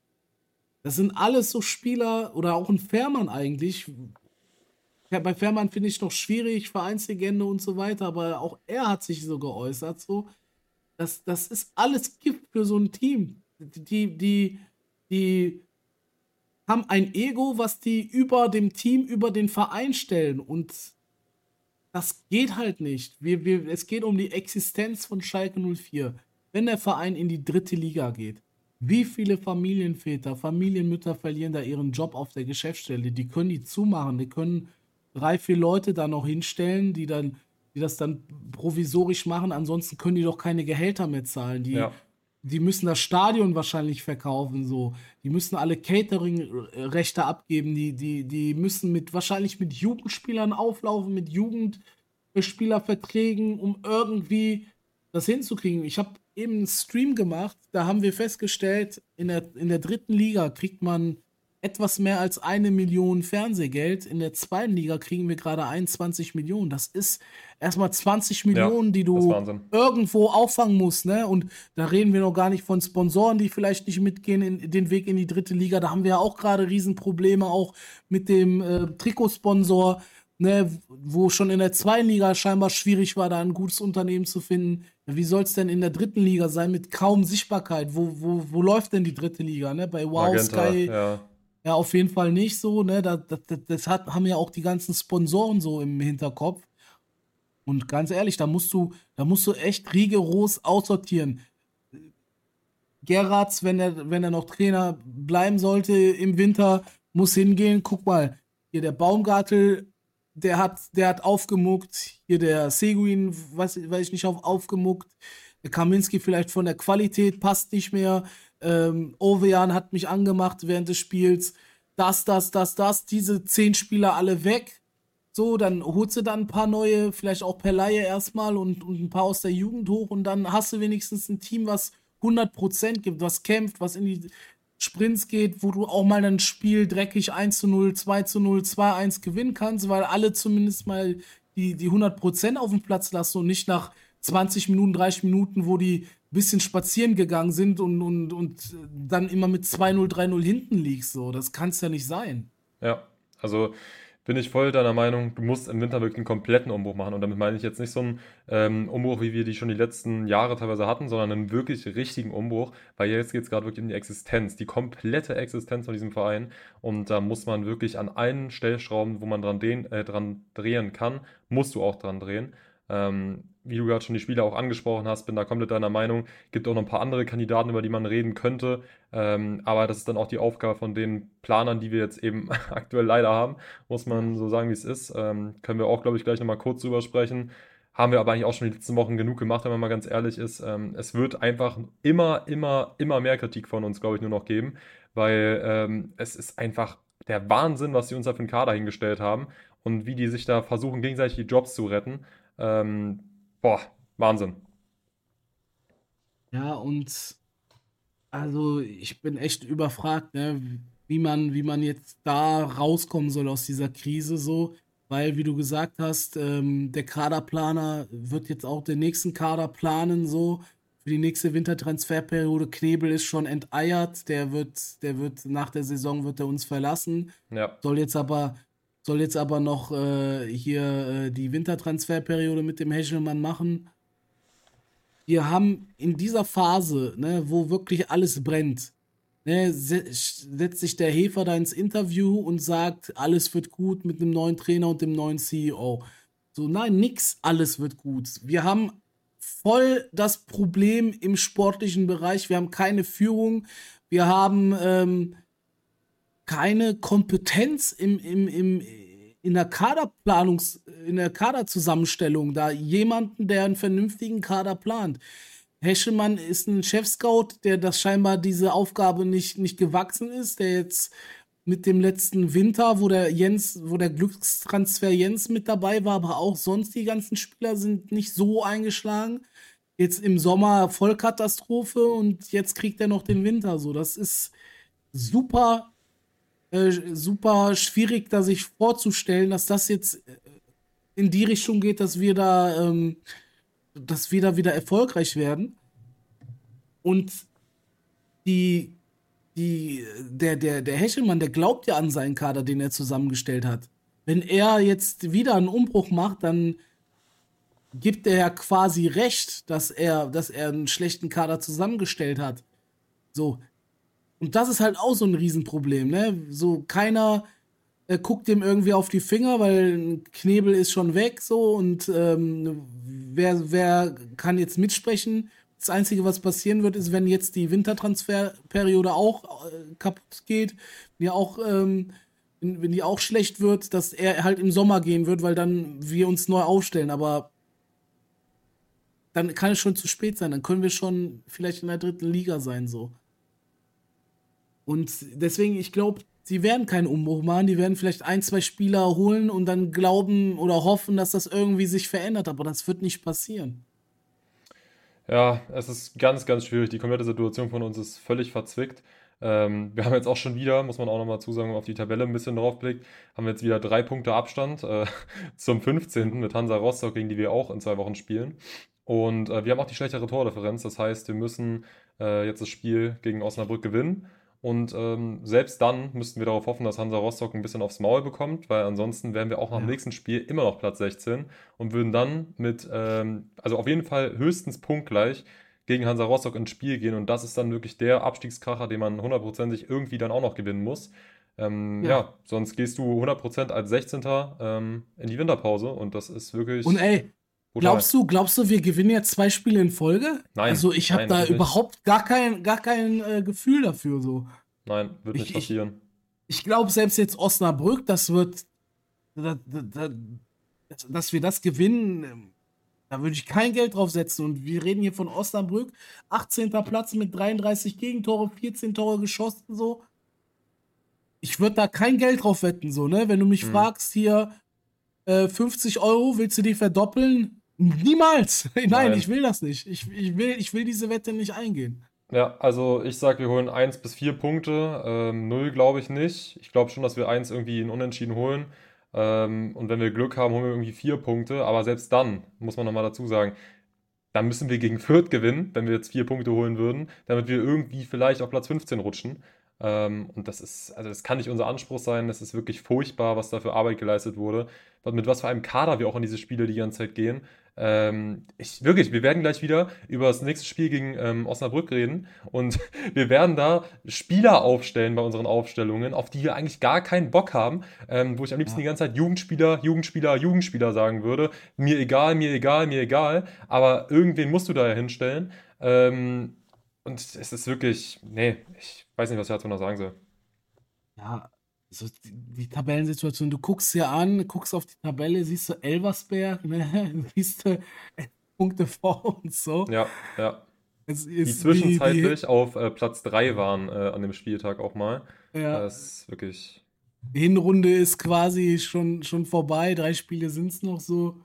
das sind alles so Spieler, oder auch ein Fährmann eigentlich. Ja, bei Fährmann finde ich noch schwierig, Vereinslegende und so weiter, aber auch er hat sich so geäußert, so. Das, das ist alles Gift für so ein Team. Die, die, die haben ein Ego, was die über dem Team, über den Verein stellen. Und das geht halt nicht. Wir, wir, es geht um die Existenz von Schalke null vier. Wenn der Verein in die dritte Liga geht, wie viele Familienväter, Familienmütter verlieren da ihren Job auf der Geschäftsstelle? Die können die zumachen, die können drei, vier Leute da noch hinstellen, die dann, die das dann provisorisch machen. Ansonsten können die doch keine Gehälter mehr zahlen. Die, ja, die müssen das Stadion wahrscheinlich verkaufen, so. Die müssen alle Catering-Rechte abgeben. Die, die, die müssen mit, wahrscheinlich mit Jugendspielern auflaufen, mit Jugendspielerverträgen, um irgendwie das hinzukriegen. Ich habe eben einen Stream gemacht, da haben wir festgestellt, in der, in der dritten Liga kriegt man etwas mehr als eine Million Fernsehgeld. In der zweiten Liga kriegen wir gerade einundzwanzig Millionen. Das ist erstmal zwanzig ja, Millionen, die das ist du Wahnsinn. irgendwo auffangen musst, ne? Und da reden wir noch gar nicht von Sponsoren, die vielleicht nicht mitgehen in den Weg in die dritte Liga. Da haben wir ja auch gerade Riesenprobleme, auch mit dem äh, Trikotsponsor, ne? Wo schon in der zweiten Liga scheinbar schwierig war, da ein gutes Unternehmen zu finden. Ja, wie soll es denn in der dritten Liga sein mit kaum Sichtbarkeit? Wo, wo, wo läuft denn die dritte Liga, ne? Bei Wow, Magenta, Sky, ja. ja, auf jeden Fall nicht so, ne? Das, das, das das hat, haben ja auch die ganzen Sponsoren so im Hinterkopf. Und ganz ehrlich, da musst du, da musst du echt rigoros aussortieren. Gerrards, wenn er, wenn er noch Trainer bleiben sollte im Winter, muss hingehen. Guck mal, hier der Baumgartel, der hat, der hat aufgemuckt. Hier der Seguin, weiß, weiß ich nicht, auf, aufgemuckt. Der Kaminski vielleicht von der Qualität passt nicht mehr. Ähm, Ovejan hat mich angemacht während des Spiels. Das, das, das, das. Diese zehn Spieler alle weg. So, dann holst du dann ein paar neue, vielleicht auch per Laie erstmal und, und ein paar aus der Jugend hoch und dann hast du wenigstens ein Team, was hundert Prozent gibt, was kämpft, was in die Sprints geht, wo du auch mal ein Spiel dreckig eins zu null, zwei zu null, zwei eins gewinnen kannst, weil alle zumindest mal die, die hundert Prozent auf dem Platz lassen und nicht nach zwanzig Minuten, dreißig Minuten, wo die ein bisschen spazieren gegangen sind und, und, und dann immer mit zwei null, drei null hinten liegst. So. Das kann es ja nicht sein. Ja, also bin ich voll deiner Meinung, du musst im Winter wirklich einen kompletten Umbruch machen. Und damit meine ich jetzt nicht so einen ähm, Umbruch, wie wir die schon die letzten Jahre teilweise hatten, sondern einen wirklich richtigen Umbruch, weil jetzt geht es gerade wirklich um die Existenz, die komplette Existenz von diesem Verein. Und da muss man wirklich an allen Stellschrauben, wo man dran, drehen, äh, dran drehen kann, musst du auch dran drehen. Ähm, wie du gerade schon die Spieler auch angesprochen hast, bin da komplett deiner Meinung. Gibt auch noch ein paar andere Kandidaten, über die man reden könnte. Ähm, aber das ist dann auch die Aufgabe von den Planern, die wir jetzt eben aktuell leider haben, muss man so sagen, wie es ist. Ähm, können wir auch, glaube ich, gleich nochmal kurz drüber sprechen. Haben wir aber eigentlich auch schon die letzten Wochen genug gemacht, wenn man mal ganz ehrlich ist. Ähm, es wird einfach immer, immer, immer mehr Kritik von uns, glaube ich, nur noch geben, weil ähm, es ist einfach der Wahnsinn, was sie uns da für einen Kader hingestellt haben und wie die sich da versuchen, gegenseitig die Jobs zu retten. Ähm, boah, Wahnsinn. Ja, und also ich bin echt überfragt, ne, wie man, wie man jetzt da rauskommen soll aus dieser Krise so, weil, wie du gesagt hast, ähm, der Kaderplaner wird jetzt auch den nächsten Kader planen so für die nächste Wintertransferperiode. Knebel ist schon enteiert, der wird, der wird nach der Saison wird er uns verlassen, Ja, soll jetzt aber soll jetzt aber noch äh, hier äh, die Wintertransferperiode mit dem Hechelmann machen. Wir haben in dieser Phase, ne, wo wirklich alles brennt, ne, se setzt sich der Hefer da ins Interview und sagt, alles wird gut mit dem neuen Trainer und dem neuen C E O. So, nein, nix, alles wird gut. Wir haben voll das Problem im sportlichen Bereich. Wir haben keine Führung. Wir haben ähm, keine Kompetenz im, im, im, in der Kaderplanungs-, in der Kaderzusammenstellung, da jemanden, der einen vernünftigen Kader plant. Heschelmann ist ein Chef-Scout, der das scheinbar diese Aufgabe nicht, nicht gewachsen ist, der jetzt mit dem letzten Winter, wo der Jens, wo der Glückstransfer Jens mit dabei war, aber auch sonst die ganzen Spieler sind nicht so eingeschlagen. Jetzt im Sommer Vollkatastrophe und jetzt kriegt er noch den Winter so. Das ist super äh, super schwierig, da sich vorzustellen, dass das jetzt in die Richtung geht, dass wir da, ähm, dass wir da wieder erfolgreich werden. Und die, die, der, der, der Hechelmann, der glaubt ja an seinen Kader, den er zusammengestellt hat. Wenn er jetzt wieder einen Umbruch macht, dann gibt er ja quasi recht, dass er, dass er einen schlechten Kader zusammengestellt hat. So, und das ist halt auch so ein Riesenproblem, ne? So, keiner äh, guckt dem irgendwie auf die Finger, weil ein Knebel ist schon weg, so, und ähm, wer, wer kann jetzt mitsprechen? Das Einzige, was passieren wird, ist, wenn jetzt die Wintertransferperiode auch äh, kaputt geht, wenn die auch, ähm, wenn, wenn die auch schlecht wird, dass er halt im Sommer gehen wird, weil dann wir uns neu aufstellen, aber dann kann es schon zu spät sein, dann können wir schon vielleicht in der dritten Liga sein, so. Und deswegen, ich glaube, sie werden keinen Umbruch machen. Die werden vielleicht ein, zwei Spieler holen und dann glauben oder hoffen, dass das irgendwie sich verändert. Aber das wird nicht passieren. ja, es ist ganz, ganz schwierig. Die komplette Situation von uns ist völlig verzwickt. Ähm, wir haben jetzt auch schon wieder, muss man auch nochmal zusagen, wenn man auf die Tabelle ein bisschen draufblickt, haben wir jetzt wieder drei Punkte Abstand äh, zum fünfzehnten mit Hansa Rostock, gegen die wir auch in zwei Wochen spielen. Und äh, wir haben auch die schlechtere Tordifferenz. Das heißt, wir müssen äh, jetzt das Spiel gegen Osnabrück gewinnen. Und ähm, selbst dann müssten wir darauf hoffen, dass Hansa Rostock ein bisschen aufs Maul bekommt, weil ansonsten wären wir auch nach dem Ja. nächsten Spiel immer noch Platz sechzehn und würden dann mit, ähm, also auf jeden Fall höchstens punktgleich gegen Hansa Rostock ins Spiel gehen. Und das ist dann wirklich der Abstiegskracher, den man hundertprozentig irgendwie dann auch noch gewinnen muss. Ähm, Ja. ja, sonst gehst du hundert Prozent als sechzehnter. Ähm, in die Winterpause und das ist Und wirklich ey, brutal. glaubst du, glaubst du, wir gewinnen jetzt zwei Spiele in Folge? Nein, Also ich habe nein, da natürlich nicht. überhaupt gar kein, gar kein äh, Gefühl dafür. So. Nein, wird nicht Ich, ich, passieren. ich glaube, selbst jetzt Osnabrück, das wird, da, da, da, dass wir das gewinnen, ähm, da würde ich kein Geld drauf setzen. Und wir reden hier von Osnabrück, achtzehnter Platz mit dreiunddreißig Gegentore, vierzehn Tore geschossen, so. Ich würde da kein Geld drauf wetten, so, ne? Wenn du mich Hm. fragst, hier, äh, fünfzig Euro, willst du die verdoppeln? Niemals! Nein, Nein. ich will das nicht. Ich, ich, will, ich will diese Wette nicht eingehen. Ja, also ich sag, wir holen eins bis vier Punkte. Ähm, null glaube ich nicht. Ich glaube schon, dass wir eins irgendwie in Unentschieden holen. Ähm, und wenn wir Glück haben, holen wir irgendwie vier Punkte. Aber selbst dann, muss man nochmal dazu sagen, dann müssen wir gegen Fürth gewinnen, wenn wir jetzt vier Punkte holen würden, damit wir irgendwie vielleicht auf Platz fünfzehn rutschen. Ähm, und das ist, also das kann nicht unser Anspruch sein. Das ist wirklich furchtbar, was da für Arbeit geleistet wurde. Und mit was für einem Kader wir auch in diese Spiele die ganze Zeit gehen. Ähm, ich, wirklich, wir werden gleich wieder über das nächste Spiel gegen ähm, Osnabrück reden und wir werden da Spieler aufstellen bei unseren Aufstellungen, auf die wir eigentlich gar keinen Bock haben, ähm, wo ich am liebsten die Ja, ganze Zeit Jugendspieler, Jugendspieler, Jugendspieler sagen würde. Mir egal, mir egal, mir egal, aber irgendwen musst du da ja hinstellen. Ähm, und es ist wirklich, nee, ich weiß nicht, was ich dazu noch sagen soll. ja, so die, die Tabellensituation, du guckst dir an, guckst auf die Tabelle, siehst du Elversberg, ne? Siehst du elf Punkte vor uns so. Ja, ja. Es Die ist die, die, zwischenzeitlich auf äh, Platz drei waren äh, an dem Spieltag auch mal. ja, Das ist wirklich, die Hinrunde ist quasi schon, schon vorbei, drei Spiele sind es noch so.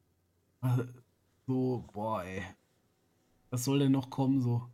Äh, So, boah, ey, was soll denn noch kommen so?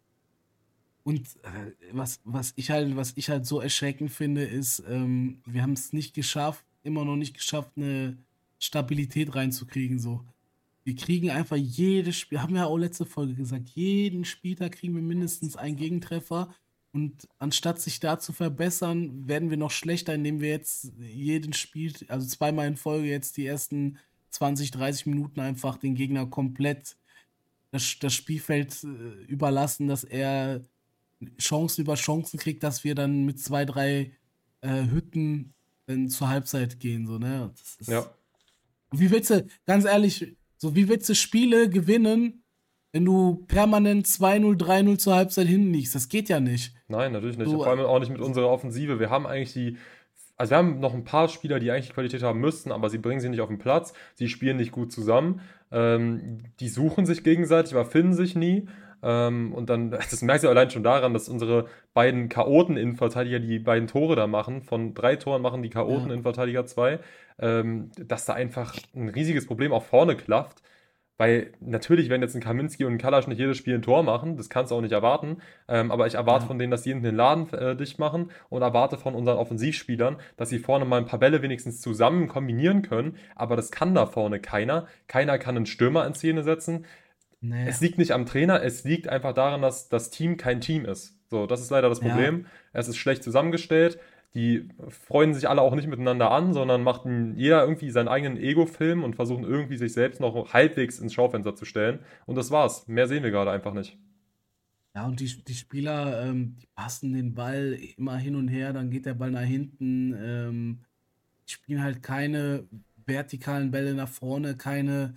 Und äh, was, was ich halt, was ich halt so erschreckend finde, ist, ähm, wir haben es nicht geschafft, immer noch nicht geschafft, eine Stabilität reinzukriegen. So. Wir kriegen einfach jedes Spiel, haben wir ja auch letzte Folge gesagt, jeden Spieltag kriegen wir mindestens einen Gegentreffer. Und anstatt sich da zu verbessern, werden wir noch schlechter, indem wir jetzt jeden Spiel, also zweimal in Folge jetzt die ersten zwanzig, dreißig Minuten einfach den Gegner komplett das, das Spielfeld äh, überlassen, dass er Chancen über Chancen kriegt, dass wir dann mit zwei, drei äh, Hütten dann zur Halbzeit gehen. So, ne? Das ist. ja. Wie willst du, ganz ehrlich, so wie willst du Spiele gewinnen, wenn du permanent zwei null, drei null zur Halbzeit hinten liegst? Das geht ja nicht. Nein, natürlich nicht. So, Vor äh, allem auch nicht mit unserer Offensive. Wir haben eigentlich die, also wir haben noch ein paar Spieler, die eigentlich Qualität haben müssten, aber sie bringen sie nicht auf den Platz. Sie spielen nicht gut zusammen. Ähm, die suchen sich gegenseitig, aber finden sich nie. Ähm, und dann, das merkst du allein schon daran, dass unsere beiden Chaoten-Innenverteidiger die beiden Tore da machen. Von drei Toren machen die ja, Chaoten-Innenverteidiger zwei. Ähm, dass da einfach ein riesiges Problem auch vorne klafft. Weil natürlich werden jetzt ein Kaminski und ein Kalasch nicht jedes Spiel ein Tor machen, das kannst du auch nicht erwarten. Ähm, aber ich erwarte ja, von denen, dass die hinten den Laden äh, dicht machen und erwarte von unseren Offensivspielern, dass sie vorne mal ein paar Bälle wenigstens zusammen kombinieren können. Aber das kann da vorne keiner. Keiner kann einen Stürmer in Szene setzen. nee, Es liegt nicht am Trainer, es liegt einfach daran, dass das Team kein Team ist. So, das ist leider das ja. Problem. Es ist schlecht zusammengestellt. Die freuen sich alle auch nicht miteinander an, sondern macht ein, jeder irgendwie seinen eigenen Ego-Film und versuchen irgendwie sich selbst noch halbwegs ins Schaufenster zu stellen. Und das war's. Mehr sehen wir gerade einfach nicht. Ja, und die, die Spieler, ähm, die passen den Ball immer hin und her, dann geht der Ball nach hinten. Ähm, die spielen halt keine vertikalen Bälle nach vorne, keine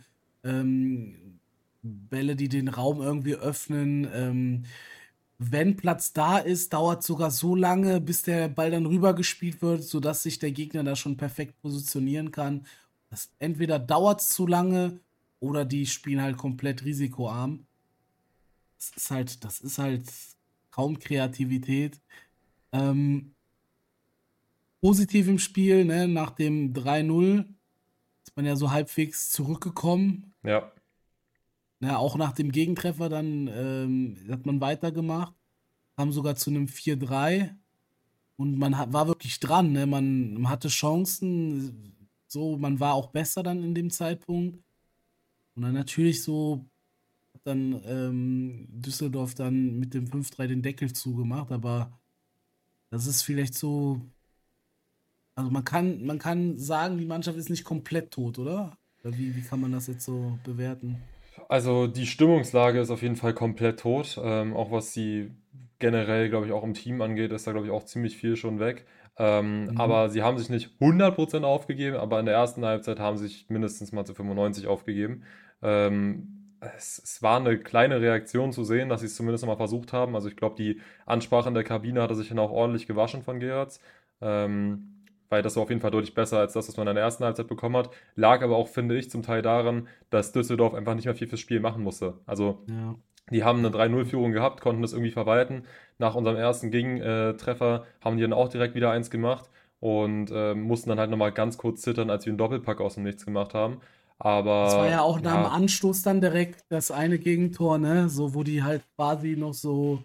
ähm, Bälle, die den Raum irgendwie öffnen. Ähm, wenn Platz da ist, dauert sogar so lange, bis der Ball dann rübergespielt wird, sodass sich der Gegner da schon perfekt positionieren kann. Das, entweder dauert es zu lange oder die spielen halt komplett risikoarm. Das ist halt, das ist halt kaum Kreativität. Ähm, positiv im Spiel, ne, nach dem drei null ist man ja so halbwegs zurückgekommen. Ja, Ne, auch nach dem Gegentreffer dann ähm, hat man weitergemacht, kam sogar zu einem vier drei und man hat, war wirklich dran. Ne? Man hatte Chancen, so, man war auch besser dann in dem Zeitpunkt. Und dann natürlich so hat dann ähm, Düsseldorf dann mit dem fünf drei den Deckel zugemacht, aber das ist vielleicht so, also man kann, man kann sagen, die Mannschaft ist nicht komplett tot, oder? Oder wie, wie kann man das jetzt so bewerten? also die Stimmungslage ist auf jeden Fall komplett tot. Ähm, auch was sie generell, glaube ich, auch im Team angeht, ist da, glaube ich, auch ziemlich viel schon weg. Ähm, Mhm. aber sie haben sich nicht hundert Prozent aufgegeben, aber in der ersten Halbzeit haben sie sich mindestens mal zu fünfundneunzig aufgegeben. Ähm, es, es war eine kleine Reaktion zu sehen, dass sie es zumindest noch mal versucht haben. Also ich glaube, die Ansprache in der Kabine hatte sich dann auch ordentlich gewaschen von Gerrards. Ähm, weil das war auf jeden Fall deutlich besser als das, was man in der ersten Halbzeit bekommen hat. Lag aber auch, finde ich, zum Teil daran, dass Düsseldorf einfach nicht mehr viel fürs Spiel machen musste. Also Ja, die haben eine ja, drei null-Führung gehabt, konnten das irgendwie verwalten. Nach unserem ersten Gegentreffer haben die dann auch direkt wieder eins gemacht und äh, mussten dann halt nochmal ganz kurz zittern, als wir einen Doppelpack aus dem Nichts gemacht haben. das war ja Aber auch nach dem ja, Anstoß dann direkt das eine Gegentor, ne? So, wo die halt quasi noch so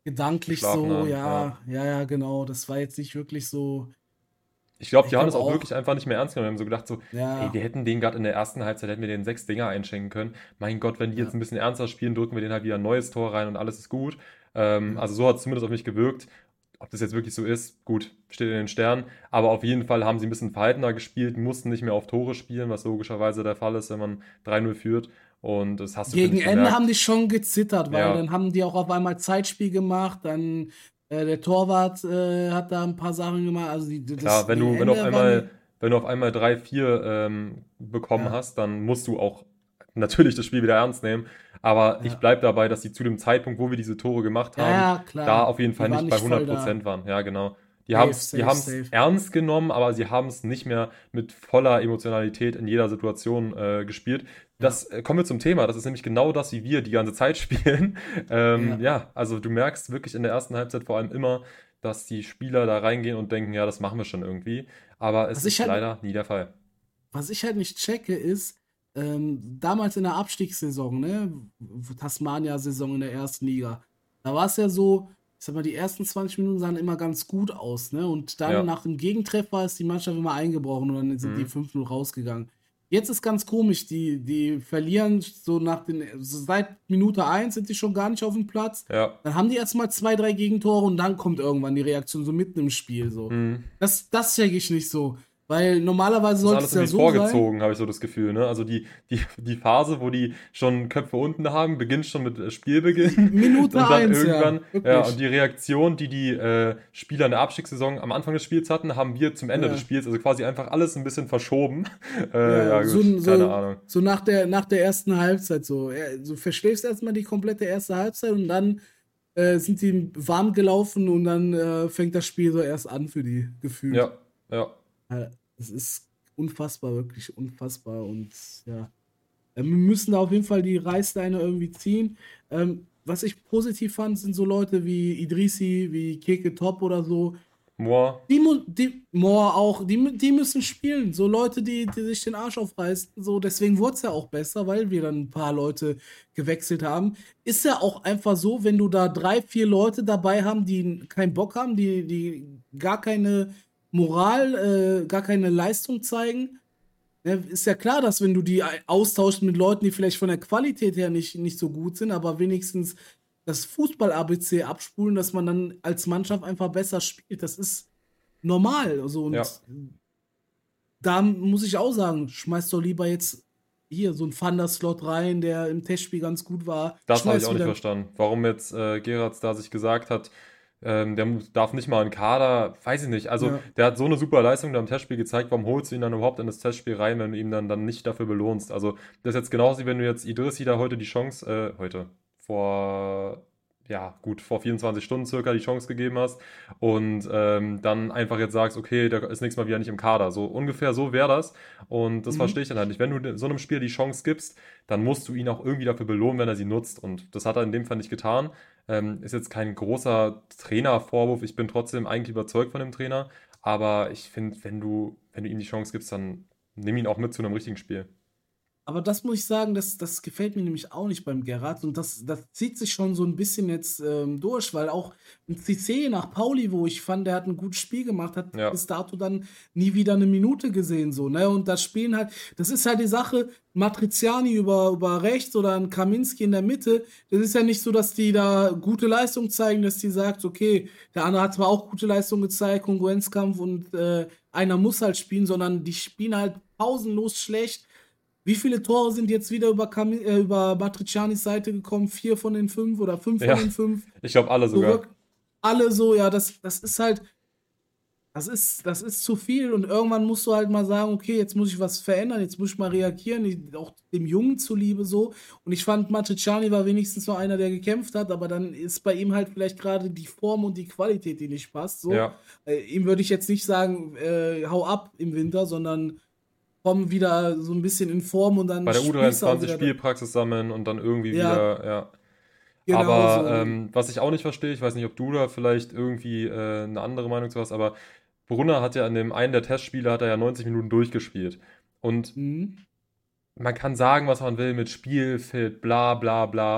gedanklich geschlafen so, haben. Ja. ja, ja, ja, genau. Das war jetzt nicht wirklich so. Ich glaube, Ich die haben glaube das auch auch, wirklich einfach nicht mehr ernst genommen. Die haben so gedacht, so, ey, ja, wir hätten den gerade in der ersten Halbzeit, hätten wir den sechs Dinger einschenken können. Mein Gott, wenn die jetzt ja, ein bisschen ernster spielen, drücken wir denen halt wieder ein neues Tor rein und alles ist gut. Ähm, ja. also so hat es zumindest auf mich gewirkt. Ob das jetzt wirklich so ist, gut, steht in den Sternen. Aber auf jeden Fall haben sie ein bisschen verhaltener gespielt, mussten nicht mehr auf Tore spielen, was logischerweise der Fall ist, wenn man drei null führt. Und das hast du, finde Gegen ich, Ende haben gemerkt. die schon gezittert, weil Ja, dann haben die auch auf einmal Zeitspiel gemacht, dann äh, der Torwart äh, hat da ein paar Sachen gemacht, also die, das klar, wenn gegen du, wenn du auf Ende waren einmal, die, wenn du auf einmal drei vier ähm, bekommen ja, hast, dann musst du auch natürlich das Spiel wieder ernst nehmen. Aber ich ja, bleibe dabei, dass die zu dem Zeitpunkt, wo wir diese Tore gemacht ja, haben, ja, da klar, auf jeden Fall die waren nicht bei nicht voll hundert da. Prozent waren. Ja, genau. Die haben Safe, es die safe, haben's safe. ernst genommen, aber sie haben es nicht mehr mit voller Emotionalität in jeder Situation äh, gespielt. Ja, Das äh, kommen wir zum Thema. Das ist nämlich genau das, wie wir die ganze Zeit spielen. Ähm, ja. ja, also du merkst wirklich in der ersten Halbzeit vor allem immer, dass die Spieler da reingehen und denken, ja, das machen wir schon irgendwie. Aber es Was ich ist halt, leider nie der Fall. was ich halt nicht checke, ist, ähm, damals in der Abstiegssaison, ne, Tasmania-Saison in der ersten Liga, da war es ja so, ich sag mal, die ersten zwanzig Minuten sahen immer ganz gut aus, ne, und dann Ja. nach dem Gegentreffer ist die Mannschaft immer eingebrochen und dann sind die Mhm. fünf null rausgegangen. Jetzt ist ganz komisch, die, die verlieren so nach den, so seit Minute eins sind die schon gar nicht auf dem Platz. Ja. Dann haben die erstmal zwei, drei Gegentore und dann kommt irgendwann die Reaktion so mitten im Spiel so. Mhm. Das, das check ich nicht so. Weil normalerweise Das ist sollte alles es ja irgendwie so sein. vorgezogen, habe ich so das Gefühl. Ne? Also die, die, die Phase, wo die schon Köpfe unten haben, beginnt schon mit äh, Spielbeginn. Minute Und dann eins, ja, irgendwann, ja, und wirklich. die Reaktion, die die äh, Spieler in der Abstiegssaison am Anfang des Spiels hatten, haben wir zum Ende des Ja, Spiels. Also quasi einfach alles ein bisschen verschoben. Äh, ja, ja, gut, so, keine so, Ahnung. so nach der, nach der ersten Halbzeit so. Ja, du verschläfst erstmal die komplette erste Halbzeit und dann äh, sind die warm gelaufen und dann äh, fängt das Spiel so erst an für die, gefühlt. Ja, ja. Ja, es ist unfassbar, wirklich unfassbar und ja. Äh, Wir müssen da auf jeden Fall die Reißleine irgendwie ziehen. Ähm, was ich positiv fand, sind so Leute wie Idrissi, wie Keke Top oder so. Moi, Die, mu- die Moore auch, die, mü- die müssen spielen. So Leute, die, die sich den Arsch aufreißen. So, deswegen wurde es ja auch besser, weil wir dann ein paar Leute gewechselt haben. Ist ja auch einfach so, wenn du da drei, vier Leute dabei haben, die keinen Bock haben, die, die gar keine Moral, äh, gar keine Leistung zeigen. Ne, ist ja klar, dass wenn du die austauschst mit Leuten, die vielleicht von der Qualität her nicht, nicht so gut sind, aber wenigstens das Fußball-A B C abspulen, dass man dann als Mannschaft einfach besser spielt. Das ist normal. Also, ja. und da muss ich auch sagen, schmeiß doch lieber jetzt hier so einen Thunderslot rein, der im Testspiel ganz gut war. Das habe ich Schmeiß auch nicht wieder. verstanden. Warum jetzt äh, Geratz da sich gesagt hat, ähm, der mu- darf nicht mal in den Kader, weiß ich nicht. Also Ja. der hat so eine super Leistung da im Testspiel gezeigt, warum holst du ihn dann überhaupt in das Testspiel rein, wenn du ihm dann, dann nicht dafür belohnst? Also das ist jetzt genauso, wie wenn du jetzt Idrissi da heute die Chance, äh, heute, vor, ja gut, vor vierundzwanzig Stunden circa die Chance gegeben hast und ähm, dann einfach jetzt sagst, okay, der ist nächstes Mal wieder nicht im Kader. So ungefähr so wäre das und das verstehe Mhm. ich dann halt nicht. Wenn du so einem Spiel die Chance gibst, dann musst du ihn auch irgendwie dafür belohnen, wenn er sie nutzt. Und das hat er in dem Fall nicht getan. Ähm, ist jetzt kein großer Trainervorwurf. Ich bin trotzdem eigentlich überzeugt von dem Trainer. Aber ich finde, wenn du, wenn du ihm die Chance gibst, dann nimm ihn auch mit zu einem richtigen Spiel. Aber das muss ich sagen, das, das gefällt mir nämlich auch nicht beim Gerrard. Und das, das zieht sich schon so ein bisschen jetzt ähm, durch, weil auch ein C C nach Pauli, wo ich fand, der hat ein gutes Spiel gemacht, hat Ja, bis dato dann nie wieder eine Minute gesehen. So, ne? Und das Spielen halt, das ist halt die Sache, Matriziani über, über rechts oder ein Kaminski in der Mitte. Das ist ja nicht so, dass die da gute Leistung zeigen, dass die sagt, okay, der andere hat zwar auch gute Leistung gezeigt, Konkurrenzkampf und äh, einer muss halt spielen, sondern die spielen halt pausenlos schlecht. Wie viele Tore sind jetzt wieder über, Cami- äh, über Matricianis Seite gekommen? Vier von den fünf oder fünf von ja. den fünf? Ich glaube alle So sogar. wirklich alle so, ja, das, das ist halt, das ist, das ist zu viel und irgendwann musst du halt mal sagen, okay, jetzt muss ich was verändern, jetzt muss ich mal reagieren, ich, auch dem Jungen zuliebe so. Und ich fand, Matriciani war wenigstens noch einer, der gekämpft hat, aber dann ist bei ihm halt vielleicht gerade die Form und die Qualität, die nicht passt. So. Ja. Äh, ihm würde ich jetzt nicht sagen, äh, hau ab im Winter, sondern komm wieder so ein bisschen in Form und dann Bei der spielst du auch U dreiundzwanzig wieder. Da. Spielpraxis sammeln und dann irgendwie Ja, wieder, ja. genau Aber so. Und, ähm, was ich auch nicht verstehe, ich weiß nicht, ob du da vielleicht irgendwie äh, eine andere Meinung zu hast, aber Brunner hat ja an dem einen der Testspiele hat er ja neunzig Minuten durchgespielt. Und mhm. man kann sagen, was man will mit Spielfit, bla bla bla.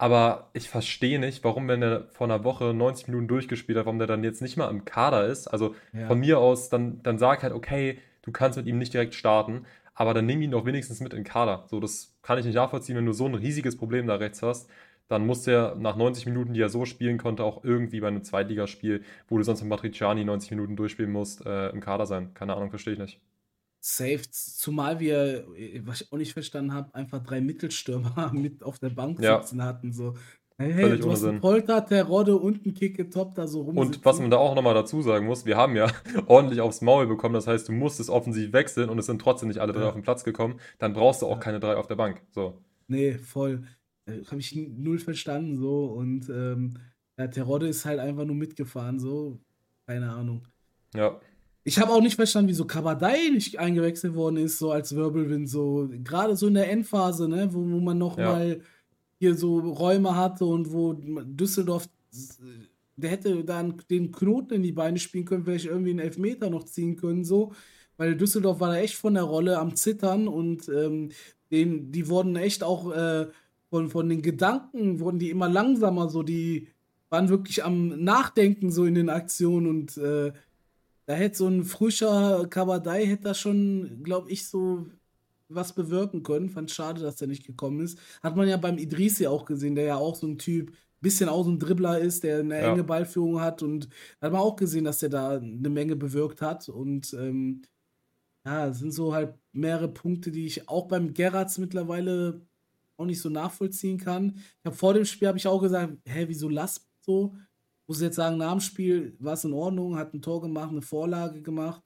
Aber ich verstehe nicht, warum, wenn der vor einer Woche neunzig Minuten durchgespielt hat, warum der dann jetzt nicht mal im Kader ist. Also von Ja. mir aus, dann, dann sag halt, okay, du kannst mit ihm nicht direkt starten, aber dann nimm ihn doch wenigstens mit in den Kader. So, das kann ich nicht nachvollziehen, wenn du so ein riesiges Problem da rechts hast. Dann muss der nach neunzig Minuten, die er so spielen konnte, auch irgendwie bei einem Zweitligaspiel, wo du sonst mit Matriciani neunzig Minuten durchspielen musst, äh, im Kader sein. Keine Ahnung, verstehe ich nicht. Safe, zumal wir, äh, was ich auch nicht verstanden habe, einfach drei Mittelstürmer mit auf der Bank Ja, sitzen hatten. So, hey, hey, völlig du ohne hast einen Sinn. Polter, Terodde und einen Kicke-Top da so Und was man rumsitzen. da auch nochmal dazu sagen muss, wir haben ja ordentlich aufs Maul bekommen. Das heißt, du musstest offensiv wechseln und es sind trotzdem nicht alle drei auf Ja, den Platz gekommen. Dann brauchst du auch ja. keine drei auf der Bank. So, Nee, voll. Äh, habe ich n- null verstanden so. Und ähm, ja, Terodde ist halt einfach nur mitgefahren, so. Keine Ahnung. ja, Ich habe auch nicht verstanden, wieso Kabadai nicht eingewechselt worden ist, so als Wirbelwind, so. Gerade so in der Endphase, ne, wo, wo man noch ja, mal hier so Räume hatte und wo Düsseldorf, der hätte dann den Knoten in die Beine spielen können, vielleicht irgendwie einen Elfmeter noch ziehen können, so, weil Düsseldorf war da echt von der Rolle am Zittern und ähm, den, die wurden echt auch äh, von, von den Gedanken, wurden die immer langsamer, so, die waren wirklich am Nachdenken so in den Aktionen und äh, da hätte so ein frischer Kabadai hätte da schon, glaube ich, so was bewirken können. Fand schade, dass der nicht gekommen ist. Hat man ja beim Idrissi auch gesehen, der ja auch so ein Typ, bisschen auch so ein Dribbler ist, der eine enge ja. Ballführung hat und da hat man auch gesehen, dass der da eine Menge bewirkt hat und ähm, ja, es sind so halt mehrere Punkte, die ich auch beim Gerrards mittlerweile auch nicht so nachvollziehen kann. Ich habe vor dem Spiel habe ich auch gesagt, hä, wieso Lasp so? Muss jetzt sagen, nach dem Spiel war es in Ordnung, hat ein Tor gemacht, eine Vorlage gemacht.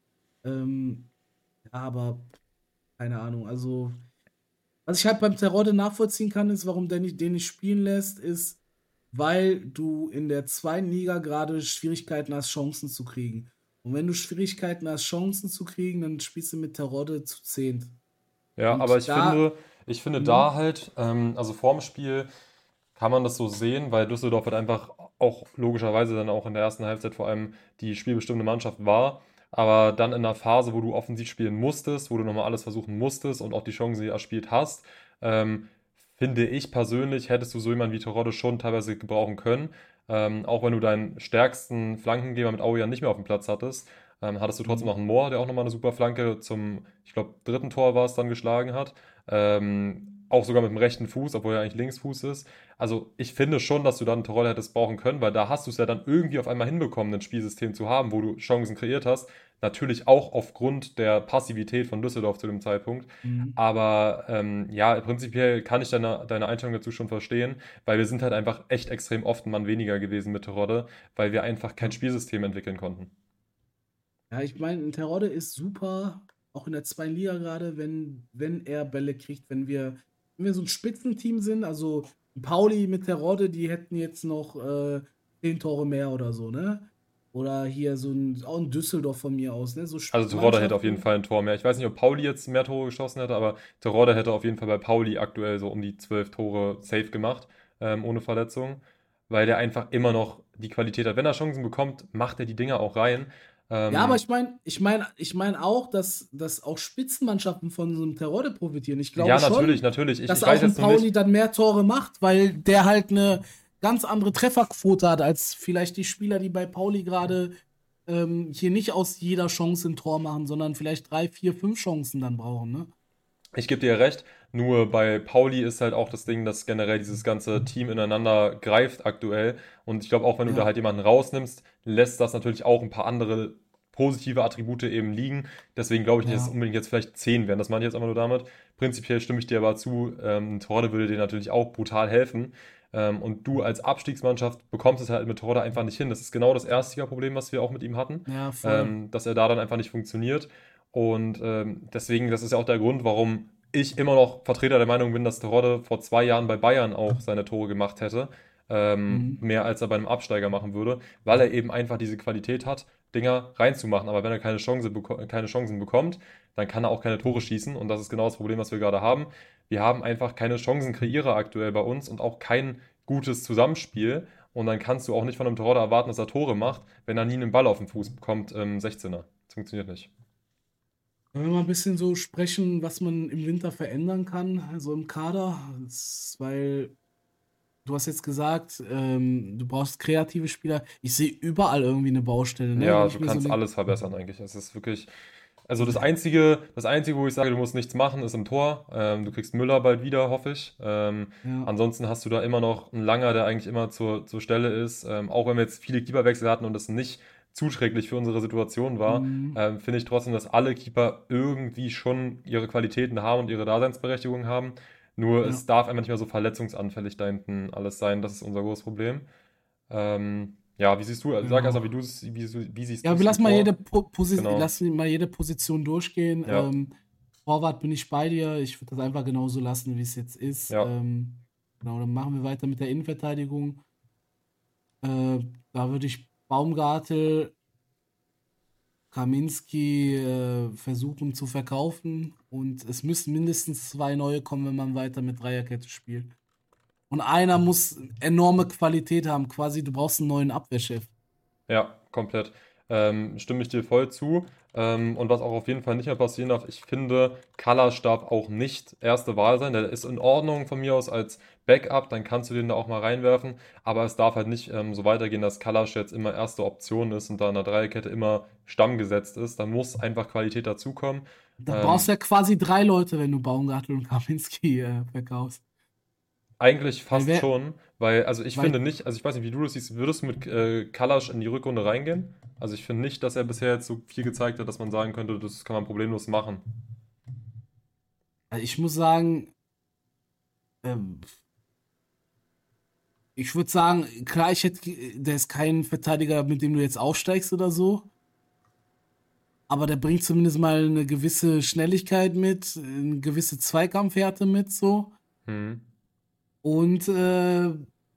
Ähm, ja, aber keine Ahnung. Also, was ich halt beim Terodde nachvollziehen kann, ist, warum der nicht, den nicht spielen lässt, ist, weil du in der zweiten Liga gerade Schwierigkeiten hast, Chancen zu kriegen. Und wenn du Schwierigkeiten hast, Chancen zu kriegen, dann spielst du mit Terodde zu zehnt. Ja, aber Und ich da, finde, ich finde da hm, halt, ähm, also vorm Spiel kann man das so sehen, weil Düsseldorf halt einfach auch logischerweise dann auch in der ersten Halbzeit vor allem die spielbestimmende Mannschaft war. Aber dann in einer Phase, wo du offensiv spielen musstest, wo du nochmal alles versuchen musstest und auch die Chancen erspielt hast, ähm, finde ich persönlich, hättest du so jemanden wie Terodde schon teilweise gebrauchen können. Ähm, auch wenn du deinen stärksten Flankengeber mit Auja nicht mehr auf dem Platz hattest, ähm, hattest du trotzdem hm, noch einen Mohr, der auch nochmal eine super Flanke zum, ich glaube, dritten Tor war es dann geschlagen hat. Ähm, auch sogar mit dem rechten Fuß, obwohl er eigentlich Linksfuß ist. Also ich finde schon, dass du dann eine Rolle hättest brauchen können, weil da hast du es ja dann irgendwie auf einmal hinbekommen, ein Spielsystem zu haben, wo du Chancen kreiert hast. Natürlich auch aufgrund der Passivität von Düsseldorf zu dem Zeitpunkt. hm. Aber ähm, ja, prinzipiell kann ich deine, deine Einstellung dazu schon verstehen, weil wir sind halt einfach echt extrem oft ein Mann weniger gewesen mit Terodde, weil wir einfach kein Ja. Spielsystem entwickeln konnten. Ja, ich meine, ein Terodde ist super, auch in der zweiten Liga gerade, wenn, wenn er Bälle kriegt, wenn wir, wenn wir so ein Spitzenteam sind, also Pauli mit Terodde, die hätten jetzt noch äh, zehn Tore mehr oder so, ne? Oder hier so ein, auch ein Düsseldorf von mir aus, ne? So Sch- Also Terodde hätte auf jeden Mannschaften. Fall ein Tor mehr. Ich weiß nicht, ob Pauli jetzt mehr Tore geschossen hätte, aber Terodde hätte auf jeden Fall bei Pauli aktuell so um die zwölf Tore safe gemacht, ähm, ohne Verletzung, weil der einfach immer noch die Qualität hat. Wenn er Chancen bekommt, macht er die Dinger auch rein. Ja, aber Ähm, ich meine, ich meine, ich meine auch, dass, dass auch Spitzenmannschaften von so einem Terodde profitieren. Ich glaube ja, natürlich, schon, natürlich. Ich, dass ich weiß auch ein jetzt nur nicht, Pauli dann mehr Tore macht, weil der halt eine ganz andere Trefferquote hat als vielleicht die Spieler, die bei Pauli gerade ähm, hier nicht aus jeder Chance ein Tor machen, sondern vielleicht drei, vier, fünf Chancen dann brauchen, ne? ich gebe dir recht, nur bei Pauli ist halt auch das Ding, dass generell dieses ganze Team ineinander greift aktuell. Und ich glaube, auch wenn du da Ja, halt jemanden rausnimmst, lässt das natürlich auch ein paar andere positive Attribute eben liegen. Deswegen glaube ich nicht, dass es ja. unbedingt jetzt vielleicht zehn wären. Das meine ich jetzt einfach nur damit. Prinzipiell stimme ich dir aber zu, ähm, Terodde würde dir natürlich auch brutal helfen. Ähm, und du als Abstiegsmannschaft bekommst es halt mit Terodde einfach nicht hin. Das ist genau das Erstliga-Problem, was wir auch mit ihm hatten, Ja, voll. ähm, dass er da dann einfach nicht funktioniert. Und ähm, deswegen, das ist ja auch der Grund, warum ich immer noch Vertreter der Meinung bin, dass Terodde vor zwei Jahren bei Bayern auch seine Tore gemacht hätte. Ähm, Mhm. mehr als er bei einem Absteiger machen würde, weil er eben einfach diese Qualität hat, Dinger reinzumachen. Aber wenn er keine Chance beko- keine Chancen bekommt, dann kann er auch keine Tore schießen. Und das ist genau das Problem, was wir gerade haben. Wir haben einfach keine Chancenkreierer aktuell bei uns und auch kein gutes Zusammenspiel. Und dann kannst du auch nicht von einem Terodde erwarten, dass er Tore macht, wenn er nie einen Ball auf den Fuß bekommt im sechzehner. Das funktioniert nicht. Wenn wir mal ein bisschen so sprechen, was man im Winter verändern kann, also im Kader, das, weil du hast jetzt gesagt, ähm, du brauchst kreative Spieler. Ich sehe überall irgendwie eine Baustelle, ne? Wenn Ja, ich du mir so kannst eine, alles verbessern eigentlich. Es ist wirklich, also das Einzige, das Einzige, wo ich sage, du musst nichts machen, ist im Tor. Ähm, du kriegst Müller bald wieder, hoffe ich. Ähm, ja, ansonsten hast du da immer noch einen Langer, der eigentlich immer zur, zur Stelle ist. Ähm, auch wenn wir jetzt viele Keeperwechsel hatten und das nicht zuträglich für unsere Situation war, mm, ähm, finde ich trotzdem, dass alle Keeper irgendwie schon ihre Qualitäten haben und ihre Daseinsberechtigung haben. Nur ja. es darf einfach nicht mehr so verletzungsanfällig da hinten alles sein. Das ist unser großes Problem. Ähm, ja, wie siehst du, also sag erstmal, wie Ja. du es, wie, wie siehst du Ja, wir es im lassen mal jede Tor? po Posi Genau. lassen mal jede Position durchgehen. Ja, Ähm, Torwart bin ich bei dir. Ich würde das einfach genauso lassen, wie es jetzt ist. ja. Ähm, genau, dann machen wir weiter mit der Innenverteidigung. Äh, Da würde ich Baumgartel, Kaminski äh, versuchen zu verkaufen. Und es müssen mindestens zwei neue kommen, wenn man weiter mit Dreierkette spielt. Und einer muss enorme Qualität haben, quasi, du brauchst einen neuen Abwehrchef. Ja, komplett. Ähm, stimme ich dir voll zu. Ähm, und was auch auf jeden Fall nicht mehr passieren darf, ich finde, Kalasch darf auch nicht erste Wahl sein. Der ist in Ordnung von mir aus als Backup, dann kannst du den da auch mal reinwerfen. Aber es darf halt nicht ähm, so weitergehen, dass Kalasch jetzt immer erste Option ist und da in der Dreierkette immer Stamm gesetzt ist. Da muss einfach Qualität dazukommen. Da brauchst Ähm, du ja quasi drei Leute, wenn du Baumgartel und Kaminski äh, verkaufst. Eigentlich Weil fast wer, schon, weil, also ich finde weil, nicht, also ich weiß nicht, wie du das siehst, würdest du mit äh, Kalasch in die Rückrunde reingehen? Also ich finde nicht, dass er bisher jetzt so viel gezeigt hat, dass man sagen könnte, das kann man problemlos machen. also ich muss sagen, ähm, ich würde sagen, klar, ich hätte, der ist kein Verteidiger, mit dem du jetzt aufsteigst oder so, aber der bringt zumindest mal eine gewisse Schnelligkeit mit, eine gewisse Zweikampfhärte mit, so. Hm. Und äh,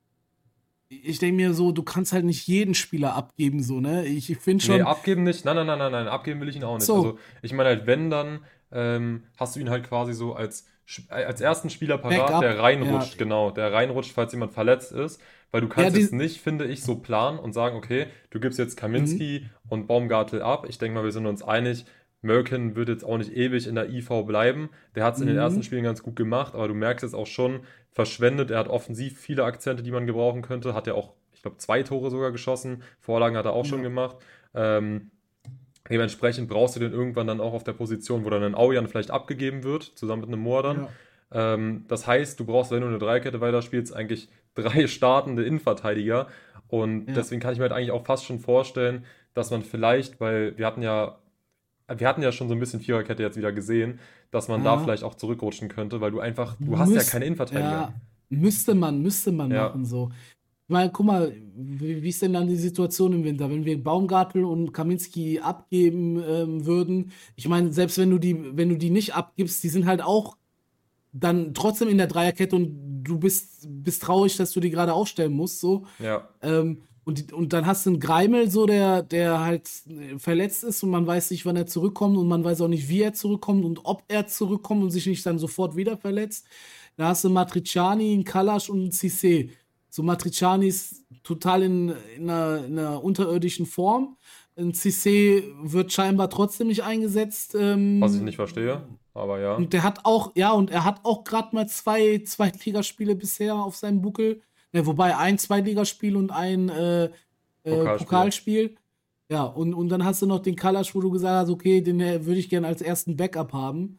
ich denke mir so, du kannst halt nicht jeden Spieler abgeben, so, ne? Ich, ich finde Nee, schon, abgeben nicht. Nein, nein, nein, nein, nein, abgeben will ich ihn auch nicht. Also so, ich meine halt, wenn, dann ähm, hast du ihn halt quasi so als, Sch- äh, als ersten Spieler parat, Backup, der ja, reinrutscht, genau, der reinrutscht, falls jemand verletzt ist. Weil du ja, kannst jetzt die, nicht, finde ich, so planen und sagen, okay, du gibst jetzt mhm, Kaminski und Baumgartel ab. Ich denke mal, wir sind uns einig, Merkin wird jetzt auch nicht ewig in der I V bleiben. Der hat es in den ersten mhm, Spielen ganz gut gemacht, aber du merkst jetzt auch schon, verschwendet. Er hat offensiv viele Akzente, die man gebrauchen könnte. Hat ja auch, ich glaube, zwei Tore sogar geschossen. Vorlagen hat er auch schon ja, gemacht. Ähm, Dementsprechend brauchst du den irgendwann dann auch auf der Position, wo dann ein Aujan vielleicht abgegeben wird, zusammen mit einem Mordern. ja, Ähm, das heißt, du brauchst, wenn du eine Dreikette weiterspielst, eigentlich drei startende Innenverteidiger. Und ja, deswegen kann ich mir halt eigentlich auch fast schon vorstellen, dass man vielleicht, weil wir hatten ja, wir hatten ja schon so ein bisschen Viererkette jetzt wieder gesehen, dass man da ja. vielleicht auch zurückrutschen könnte, weil du einfach, du hast ja keine Müsst, Innenverteidiger. ja, müsste man, müsste man Ja, machen so. Ich meine, guck mal, wie, wie ist denn dann die Situation im Winter, wenn wir Baumgartel und Kaminski abgeben ähm, würden? Ich meine, selbst wenn du die, wenn du die nicht abgibst, die sind halt auch dann trotzdem in der Dreierkette und du bist, bist traurig, dass du die gerade aufstellen musst, so. ja, Ähm, und, die, und dann hast du einen Greimel, so, der, der halt äh, verletzt ist und man weiß nicht, wann er zurückkommt und man weiß auch nicht, wie er zurückkommt und ob er zurückkommt und sich nicht dann sofort wieder verletzt. Da hast du Matriciani, einen Kalasch und einen Cissé. So Matriciani ist total in, in, einer, in einer unterirdischen Form. Ein Cissé wird scheinbar trotzdem nicht eingesetzt. was ich nicht verstehe, Ähm, aber ja, und der hat auch, ja, und er hat auch gerade mal zwei Zweitligaspiele bisher auf seinem Buckel. Ne, wobei ein Zweitligaspiel und ein äh, äh, Pokalspiel. Pokalspiel. Ja, und, und dann hast du noch den Kalasch, wo du gesagt hast, okay, den äh, würde ich gerne als ersten Backup haben.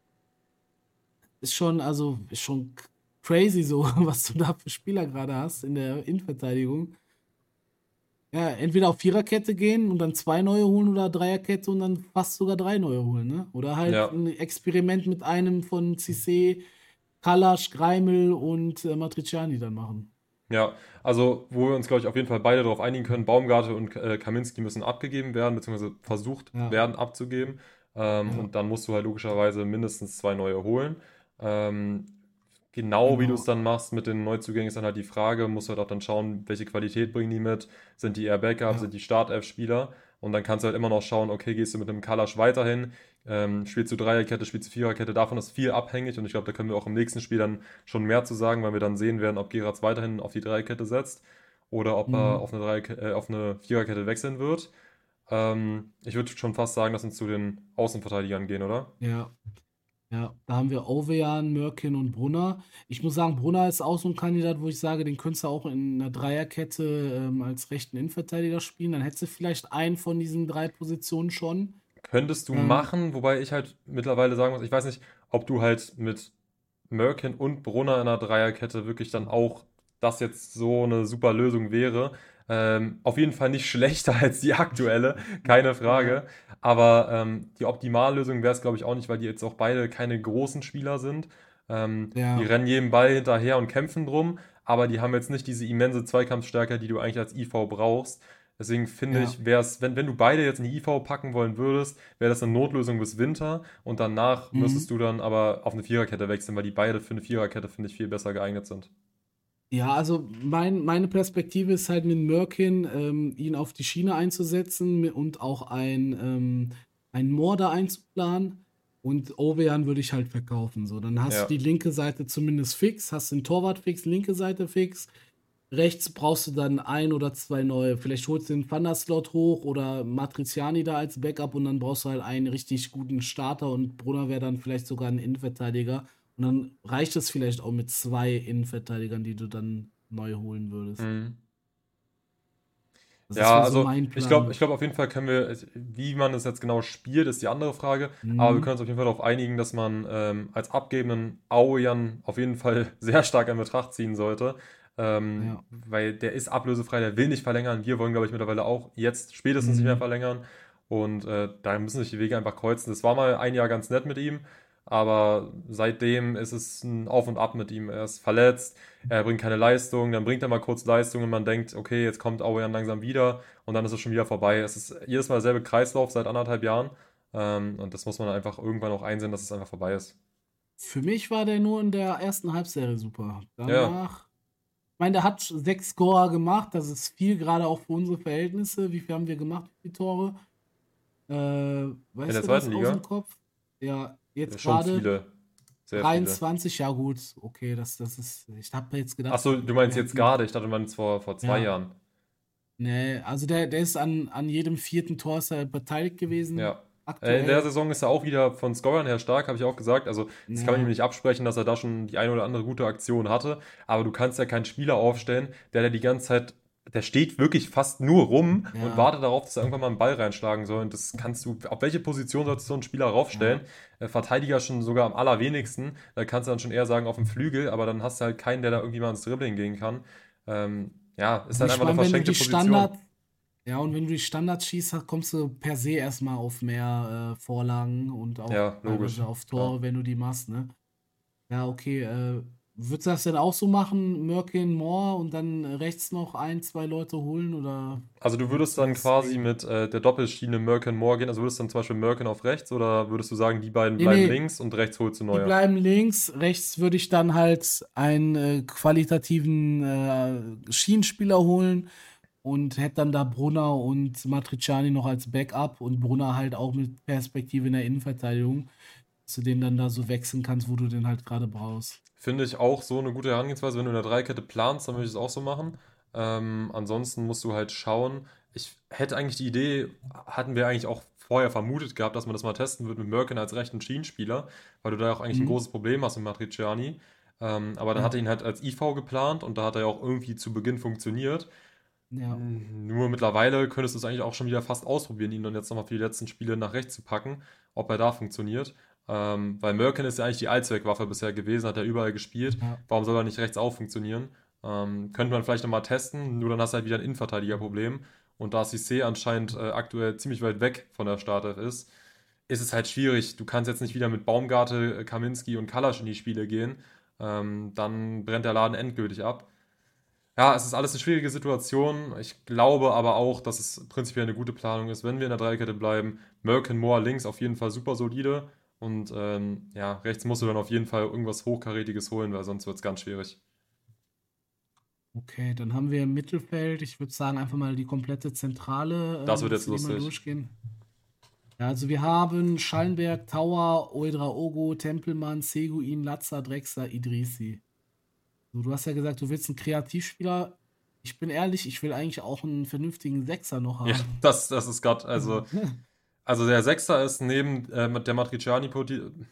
Ist schon, also, ist schon crazy so, was du da für Spieler gerade hast in der Innenverteidigung. Ja, entweder auf Viererkette gehen und dann zwei neue holen oder Dreierkette und dann fast sogar drei neue holen, ne? Oder halt Ja. ein Experiment mit einem von Cissé, Kalasch, Greimel und äh, Matriciani dann machen. Ja, also wo wir uns, glaube ich, auf jeden Fall beide darauf einigen können, Baumgartel und äh, Kaminski müssen abgegeben werden, beziehungsweise versucht Ja, werden abzugeben. Ähm, ja, und dann musst du halt logischerweise mindestens zwei neue holen. Ähm, genau wie du es genau. dann machst mit den Neuzugängen ist dann halt die Frage, musst du halt auch dann schauen, welche Qualität bringen die mit, sind die eher Backup, Ja. sind die Startelf-Spieler und dann kannst du halt immer noch schauen, okay, gehst du mit einem Kalasch weiterhin, ähm, spielst du Dreierkette, spielst du Viererkette, davon ist viel abhängig und ich glaube, da können wir auch im nächsten Spiel dann schon mehr zu sagen, weil wir dann sehen werden, ob Geratz weiterhin auf die Dreierkette setzt oder ob er Mhm. auf eine, Dreierke äh, auf eine Viererkette wechseln wird. Ähm, ich würde schon fast sagen, dass wir zu den Außenverteidigern gehen, oder? Ja. Ja, da haben wir Ovejan, Mörkin und Brunner. Ich muss sagen, Brunner ist auch so ein Kandidat, wo ich sage, den könntest du auch in einer Dreierkette ähm, als rechten Innenverteidiger spielen. Dann hättest du vielleicht einen von diesen drei Positionen schon. Könntest du Ähm, machen, wobei ich halt mittlerweile sagen muss, ich weiß nicht, ob du halt mit Merkin und Brunner in einer Dreierkette wirklich dann auch das jetzt so eine super Lösung wäre. Ähm, auf jeden Fall nicht schlechter als die aktuelle, keine ja, Frage. Aber ähm, die Optimallösung wäre es, glaube ich, auch nicht, weil die jetzt auch beide keine großen Spieler sind. Ähm, die ja, rennen jedem Ball hinterher und kämpfen drum, aber die haben jetzt nicht diese immense Zweikampfstärke, die du eigentlich als I V brauchst. Deswegen finde ja. ich, wäre es, wenn, wenn du beide jetzt in die I V packen wollen würdest, wäre das eine Notlösung bis Winter und danach müsstest Mhm. du dann aber auf eine Viererkette wechseln, weil die beide für eine Viererkette, finde ich, viel besser geeignet sind. Ja, also mein, meine Perspektive ist halt mit Mörkin, ähm, ihn auf die Schiene einzusetzen mi- und auch ein, ähm, ein Moor einzuplanen. Und Ovejan würde ich halt verkaufen. So, dann hast du Ja. die linke Seite zumindest fix, hast den Torwart fix, linke Seite fix. Rechts brauchst du dann ein oder zwei neue. Vielleicht holst du den Van der Slot hoch oder Matriciani da als Backup und dann brauchst du halt einen richtig guten Starter und Brunner wäre dann vielleicht sogar ein Innenverteidiger. Und dann reicht es vielleicht auch mit zwei Innenverteidigern, die du dann neu holen würdest. Mhm. Also das Ja, wäre so also mein ich glaube, Plan. ich glaube auf jeden Fall können wir, wie man es jetzt genau spielt, ist die andere Frage. Aber wir Mhm. können uns auf jeden Fall darauf einigen, dass man ähm, als abgebenden Aujan auf jeden Fall sehr stark in Betracht ziehen sollte. Ähm, Ja. weil der ist ablösefrei, der will nicht verlängern. Wir wollen, glaube ich, mittlerweile auch jetzt spätestens nicht mehr Mhm. verlängern. Und äh, da müssen sich die Wege einfach kreuzen. Das war mal ein Jahr ganz nett mit ihm, aber seitdem ist es ein Auf und Ab mit ihm. Er ist verletzt, er bringt keine Leistung, dann bringt er mal kurz Leistung und man denkt, okay, jetzt kommt Auean langsam wieder und dann ist es schon wieder vorbei. Es ist jedes Mal derselbe Kreislauf seit anderthalb Jahren ähm, und das muss man einfach irgendwann auch einsehen, dass es einfach vorbei ist. Für mich war der nur in der ersten Halbserie super. Ja, Danach, ich meine, der hat sechs Scorer gemacht. Das ist viel, gerade auch für unsere Verhältnisse. Wie viel haben wir gemacht, wie viele Tore? Äh, in weißt der du das zweiten aus dem Liga Kopf? Ja, jetzt schon gerade viele, sehr viele. dreiundzwanzig, ja gut, okay, das, das ist, ich habe jetzt gedacht, Achso, du wir meinst jetzt hätten, gerade, ich dachte, du meinst vor, vor zwei ja, Jahren. nee, also der, der ist an, an jedem vierten Tor ist er beteiligt gewesen, Ja. Äh, In der aktuell. Saison ist er auch wieder von Scorern her stark, habe ich auch gesagt. Also, das kann man ihm Ja, nicht absprechen, dass er da schon die eine oder andere gute Aktion hatte. Aber du kannst ja keinen Spieler aufstellen, der da die ganze Zeit, der steht wirklich fast nur rum und ja, wartet darauf, dass er irgendwann mal einen Ball reinschlagen soll. Und das kannst du, auf welche Position sollst du so einen Spieler raufstellen? ja. Äh, Verteidiger schon sogar am allerwenigsten. Da kannst du dann schon eher sagen auf dem Flügel, aber dann hast du halt keinen, der da irgendwie mal ins Dribbling gehen kann. Ähm, ja, ist Und halt ich einfach eine meine, wenn du verschenkte die Position. Standard, ja, und wenn du die Standards schießt, hast- kommst du per se erstmal auf mehr äh, Vorlagen und auch Ja, teilweise logisch, auf klar. Tore, wenn du die machst, ne? Ja, okay. Äh, würdest du das denn auch so machen, Mörkin, Moore und dann rechts noch ein, zwei Leute holen oder Also du würdest würdest du dann das quasi Ding? mit äh, der Doppelschiene Merkin Moore gehen, also würdest du dann zum Beispiel Merkin auf rechts oder würdest du sagen, die beiden Nee, bleiben nee, links und rechts holst du die neue? bleiben links. Rechts würde ich dann halt einen äh, qualitativen äh, Schienenspieler holen und hätte dann da Brunner und Matriciani noch als Backup und Brunner halt auch mit Perspektive in der Innenverteidigung, dass du den dann da so wechseln kannst, wo du den halt gerade brauchst. Finde ich auch so eine gute Herangehensweise. Wenn du in der Dreikette planst, dann würde ich es auch so machen. Ähm, ansonsten musst du halt schauen. Ich hätte eigentlich die Idee, hatten wir eigentlich auch vorher vermutet gehabt, dass man das mal testen wird mit Merkin als rechten Schienenspieler, weil du da auch eigentlich ein Mhm. großes Problem hast mit Matriciani. Ähm, aber dann hat Ja, er ihn halt als I V geplant und da hat er ja auch irgendwie zu Beginn funktioniert. ja. Nur mittlerweile könntest du es eigentlich auch schon wieder fast ausprobieren, ihn dann jetzt nochmal für die letzten Spiele nach rechts zu packen, ob er da funktioniert. Ähm, weil Merkin ist ja eigentlich die Allzweckwaffe bisher gewesen, hat er überall gespielt. Ja. Warum soll er nicht rechts auch funktionieren? Ähm, könnte man vielleicht nochmal testen, nur dann hast du halt wieder ein Innenverteidigerproblem. Und da Cissé anscheinend äh, aktuell ziemlich weit weg von der Startelf ist, ist es halt schwierig. Du kannst jetzt nicht wieder mit Baumgarte, äh, Kaminski und Kalasch in die Spiele gehen. Ähm, dann brennt der Laden endgültig ab. Ja, es ist alles eine schwierige Situation. Ich glaube aber auch, dass es prinzipiell eine gute Planung ist, wenn wir in der Dreikette bleiben. Merkin Moore links auf jeden Fall super solide. Und ähm, ja, rechts musst du dann auf jeden Fall irgendwas Hochkarätiges holen, weil sonst wird es ganz schwierig. Okay, dann haben wir im Mittelfeld, ich würde sagen, einfach mal die komplette Zentrale, Das ähm, wird dass jetzt wir die mal lustig. durchgehen. Ja, also wir haben Schallenberg, Tauer, Ouedraogo, Tempelmann, Seguin, Latza, Drexler, Idrissi. So, du hast ja gesagt, du willst einen Kreativspieler. Ich bin ehrlich, ich will eigentlich auch einen vernünftigen Sechser noch Ja, haben. das, das ist gerade, also, also der Sechster ist neben äh, der Matriciani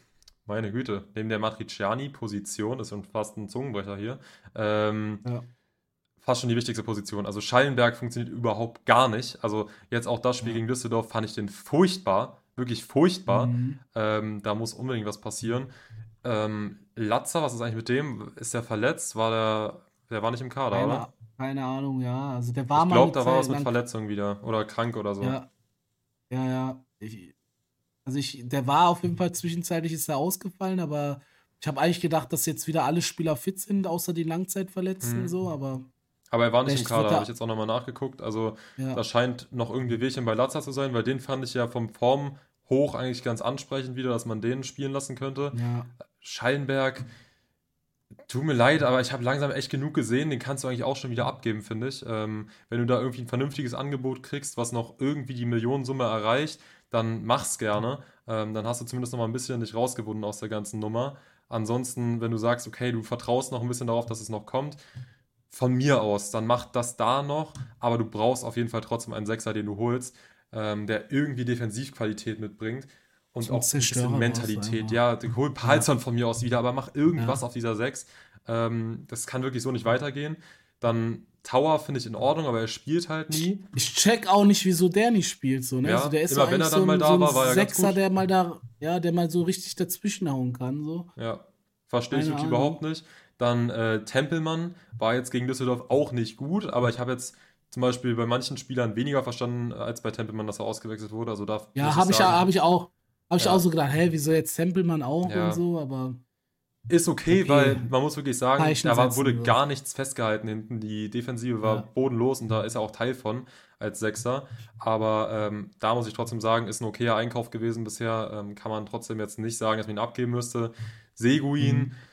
Meine Güte, neben der Matriciani-Position, ist schon fast ein Zungenbrecher hier, ähm, Ja, fast schon die wichtigste Position. Also Schallenberg funktioniert überhaupt gar nicht. Also jetzt auch das Spiel ja. gegen Düsseldorf fand ich den furchtbar, wirklich furchtbar. Mhm. Ähm, da muss unbedingt was passieren. Ähm, Latzer, was ist eigentlich mit dem? Ist der verletzt? War der, der war nicht im Kader, oder? Keine, keine Ahnung, ja. Also der war Ich mal glaube, eine da war was Zeit mit lang, Verletzung wieder oder krank oder so. ja, ja, ja. Ich, also ich, der war auf jeden Fall zwischenzeitlich ist er ausgefallen, aber ich habe eigentlich gedacht, dass jetzt wieder alle Spieler fit sind, außer die Langzeitverletzten Mhm. so, aber Aber er war nicht im vielleicht Kader, wird habe ich er, jetzt auch nochmal nachgeguckt. Also da ja, scheint noch irgendwie Wehchen bei Latza zu sein, weil den fand ich ja vom Form hoch eigentlich ganz ansprechend wieder, dass man den spielen lassen könnte. ja, Schallenberg, tut mir leid, aber ich habe langsam echt genug gesehen. Den kannst du eigentlich auch schon wieder abgeben, finde ich. Ähm, wenn du da irgendwie ein vernünftiges Angebot kriegst, was noch irgendwie die Millionensumme erreicht, dann mach's gerne. Ähm, dann hast du zumindest noch mal ein bisschen dich rausgewunden aus der ganzen Nummer. Ansonsten, wenn du sagst, okay, du vertraust noch ein bisschen darauf, dass es noch kommt, von mir aus, dann mach das da noch, aber du brauchst auf jeden Fall trotzdem einen Sechser, den du holst, ähm, der irgendwie Defensivqualität mitbringt und so ein auch ein bisschen Zerstörer brauchst du Mentalität. einfach. Ja, hol Ja, Palzern von mir aus wieder, aber mach irgendwas ja. auf dieser Sechs. Ähm, das kann wirklich so nicht weitergehen. Dann Tower finde ich in Ordnung, aber er spielt halt Ich, nie. ich check auch nicht, wieso der nicht spielt, so, ne? Also Ja, der ist so immer wenn er eigentlich so dann mal ein, so da ein war, war er ganz Sechser, gut. der mal da, ja, der mal so richtig dazwischenhauen kann, so. Ja, verstehe ich Keine wirklich Ahnung. überhaupt nicht. Dann äh, Tempelmann war jetzt gegen Düsseldorf auch nicht gut, aber ich habe jetzt zum Beispiel bei manchen Spielern weniger verstanden als bei Tempelmann, dass er ausgewechselt wurde. Also da Ja, muss ich habe ich, sagen, hab ich auch, habe ich auch ja, so gedacht, hä, wieso jetzt Tempelmann auch und ja, so, aber ist okay, okay, weil man muss wirklich sagen, Zeichen da war, setzen, wurde so. gar nichts festgehalten hinten. Die Defensive war Ja. bodenlos und da ist er auch Teil von als Sechser. Aber ähm, da muss ich trotzdem sagen, ist ein okayer Einkauf gewesen bisher. Ähm, kann man trotzdem jetzt nicht sagen, dass man ihn abgeben müsste. Seguin, Mhm.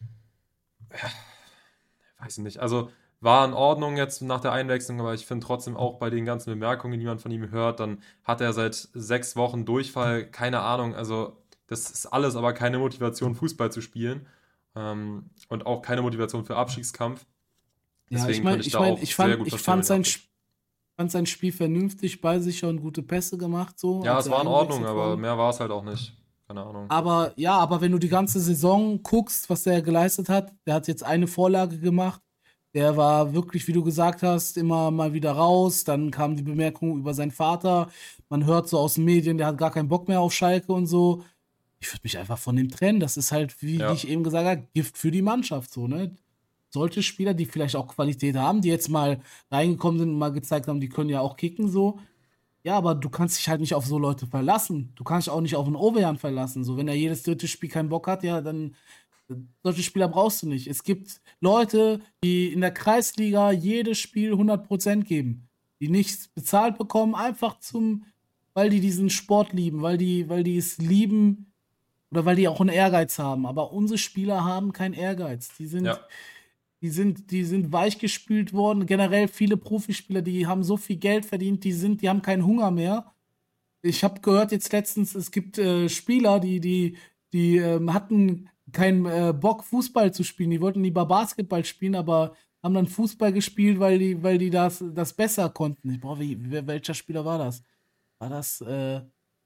weiß ich nicht. Also war in Ordnung jetzt nach der Einwechslung, aber ich finde trotzdem auch bei den ganzen Bemerkungen, die man von ihm hört, dann hat er seit sechs Wochen Durchfall, keine Ahnung. Also das ist alles aber keine Motivation, Fußball zu spielen, ähm, und auch keine Motivation für Abstiegskampf. Ja, ich Deswegen könnte meine, ich ich da meine, auch ich sehr fand, gut ich verstehen, wenn man fand ihn sein, abgibt. Sp- fand sein Spiel vernünftig, ballsicher und gute Pässe gemacht, so, Ja, als es er war in Ordnung, eingewechselt aber wurde. mehr war es halt auch nicht. Keine Ahnung. Aber ja, aber wenn du die ganze Saison guckst, was der geleistet hat, der hat jetzt eine Vorlage gemacht. Der war wirklich, wie du gesagt hast, immer mal wieder raus. Dann kam die Bemerkung über seinen Vater. Man hört so aus den Medien, der hat gar keinen Bock mehr auf Schalke und so. Ich würde mich einfach von dem trennen. Das ist halt, wie, wie Ja, ich eben gesagt habe, Gift für die Mannschaft, so, ne? Solche Spieler, die vielleicht auch Qualität haben, die jetzt mal reingekommen sind und mal gezeigt haben, die können ja auch kicken, so. Ja, aber du kannst dich halt nicht auf so Leute verlassen. Du kannst dich auch nicht auf einen Ovejan verlassen. So, wenn er jedes dritte Spiel keinen Bock hat, ja, dann solche Spieler brauchst du nicht. Es gibt Leute, die in der Kreisliga jedes Spiel hundert Prozent geben, die nichts bezahlt bekommen, einfach zum, weil die diesen Sport lieben, weil die, weil die es lieben oder weil die auch einen Ehrgeiz haben. Aber unsere Spieler haben keinen Ehrgeiz. Die sind, ja. die sind, die sind weichgespült worden. Generell viele Profispieler, die haben so viel Geld verdient, die sind, die haben keinen Hunger mehr. Ich habe gehört jetzt letztens, es gibt äh, Spieler, die, die, die ähm, hatten keinen äh, Bock, Fußball zu spielen. Die wollten lieber Basketball spielen, aber haben dann Fußball gespielt, weil die, weil die das, das besser konnten. Ich brauche, wie, wer- welcher Spieler war das? War das äh,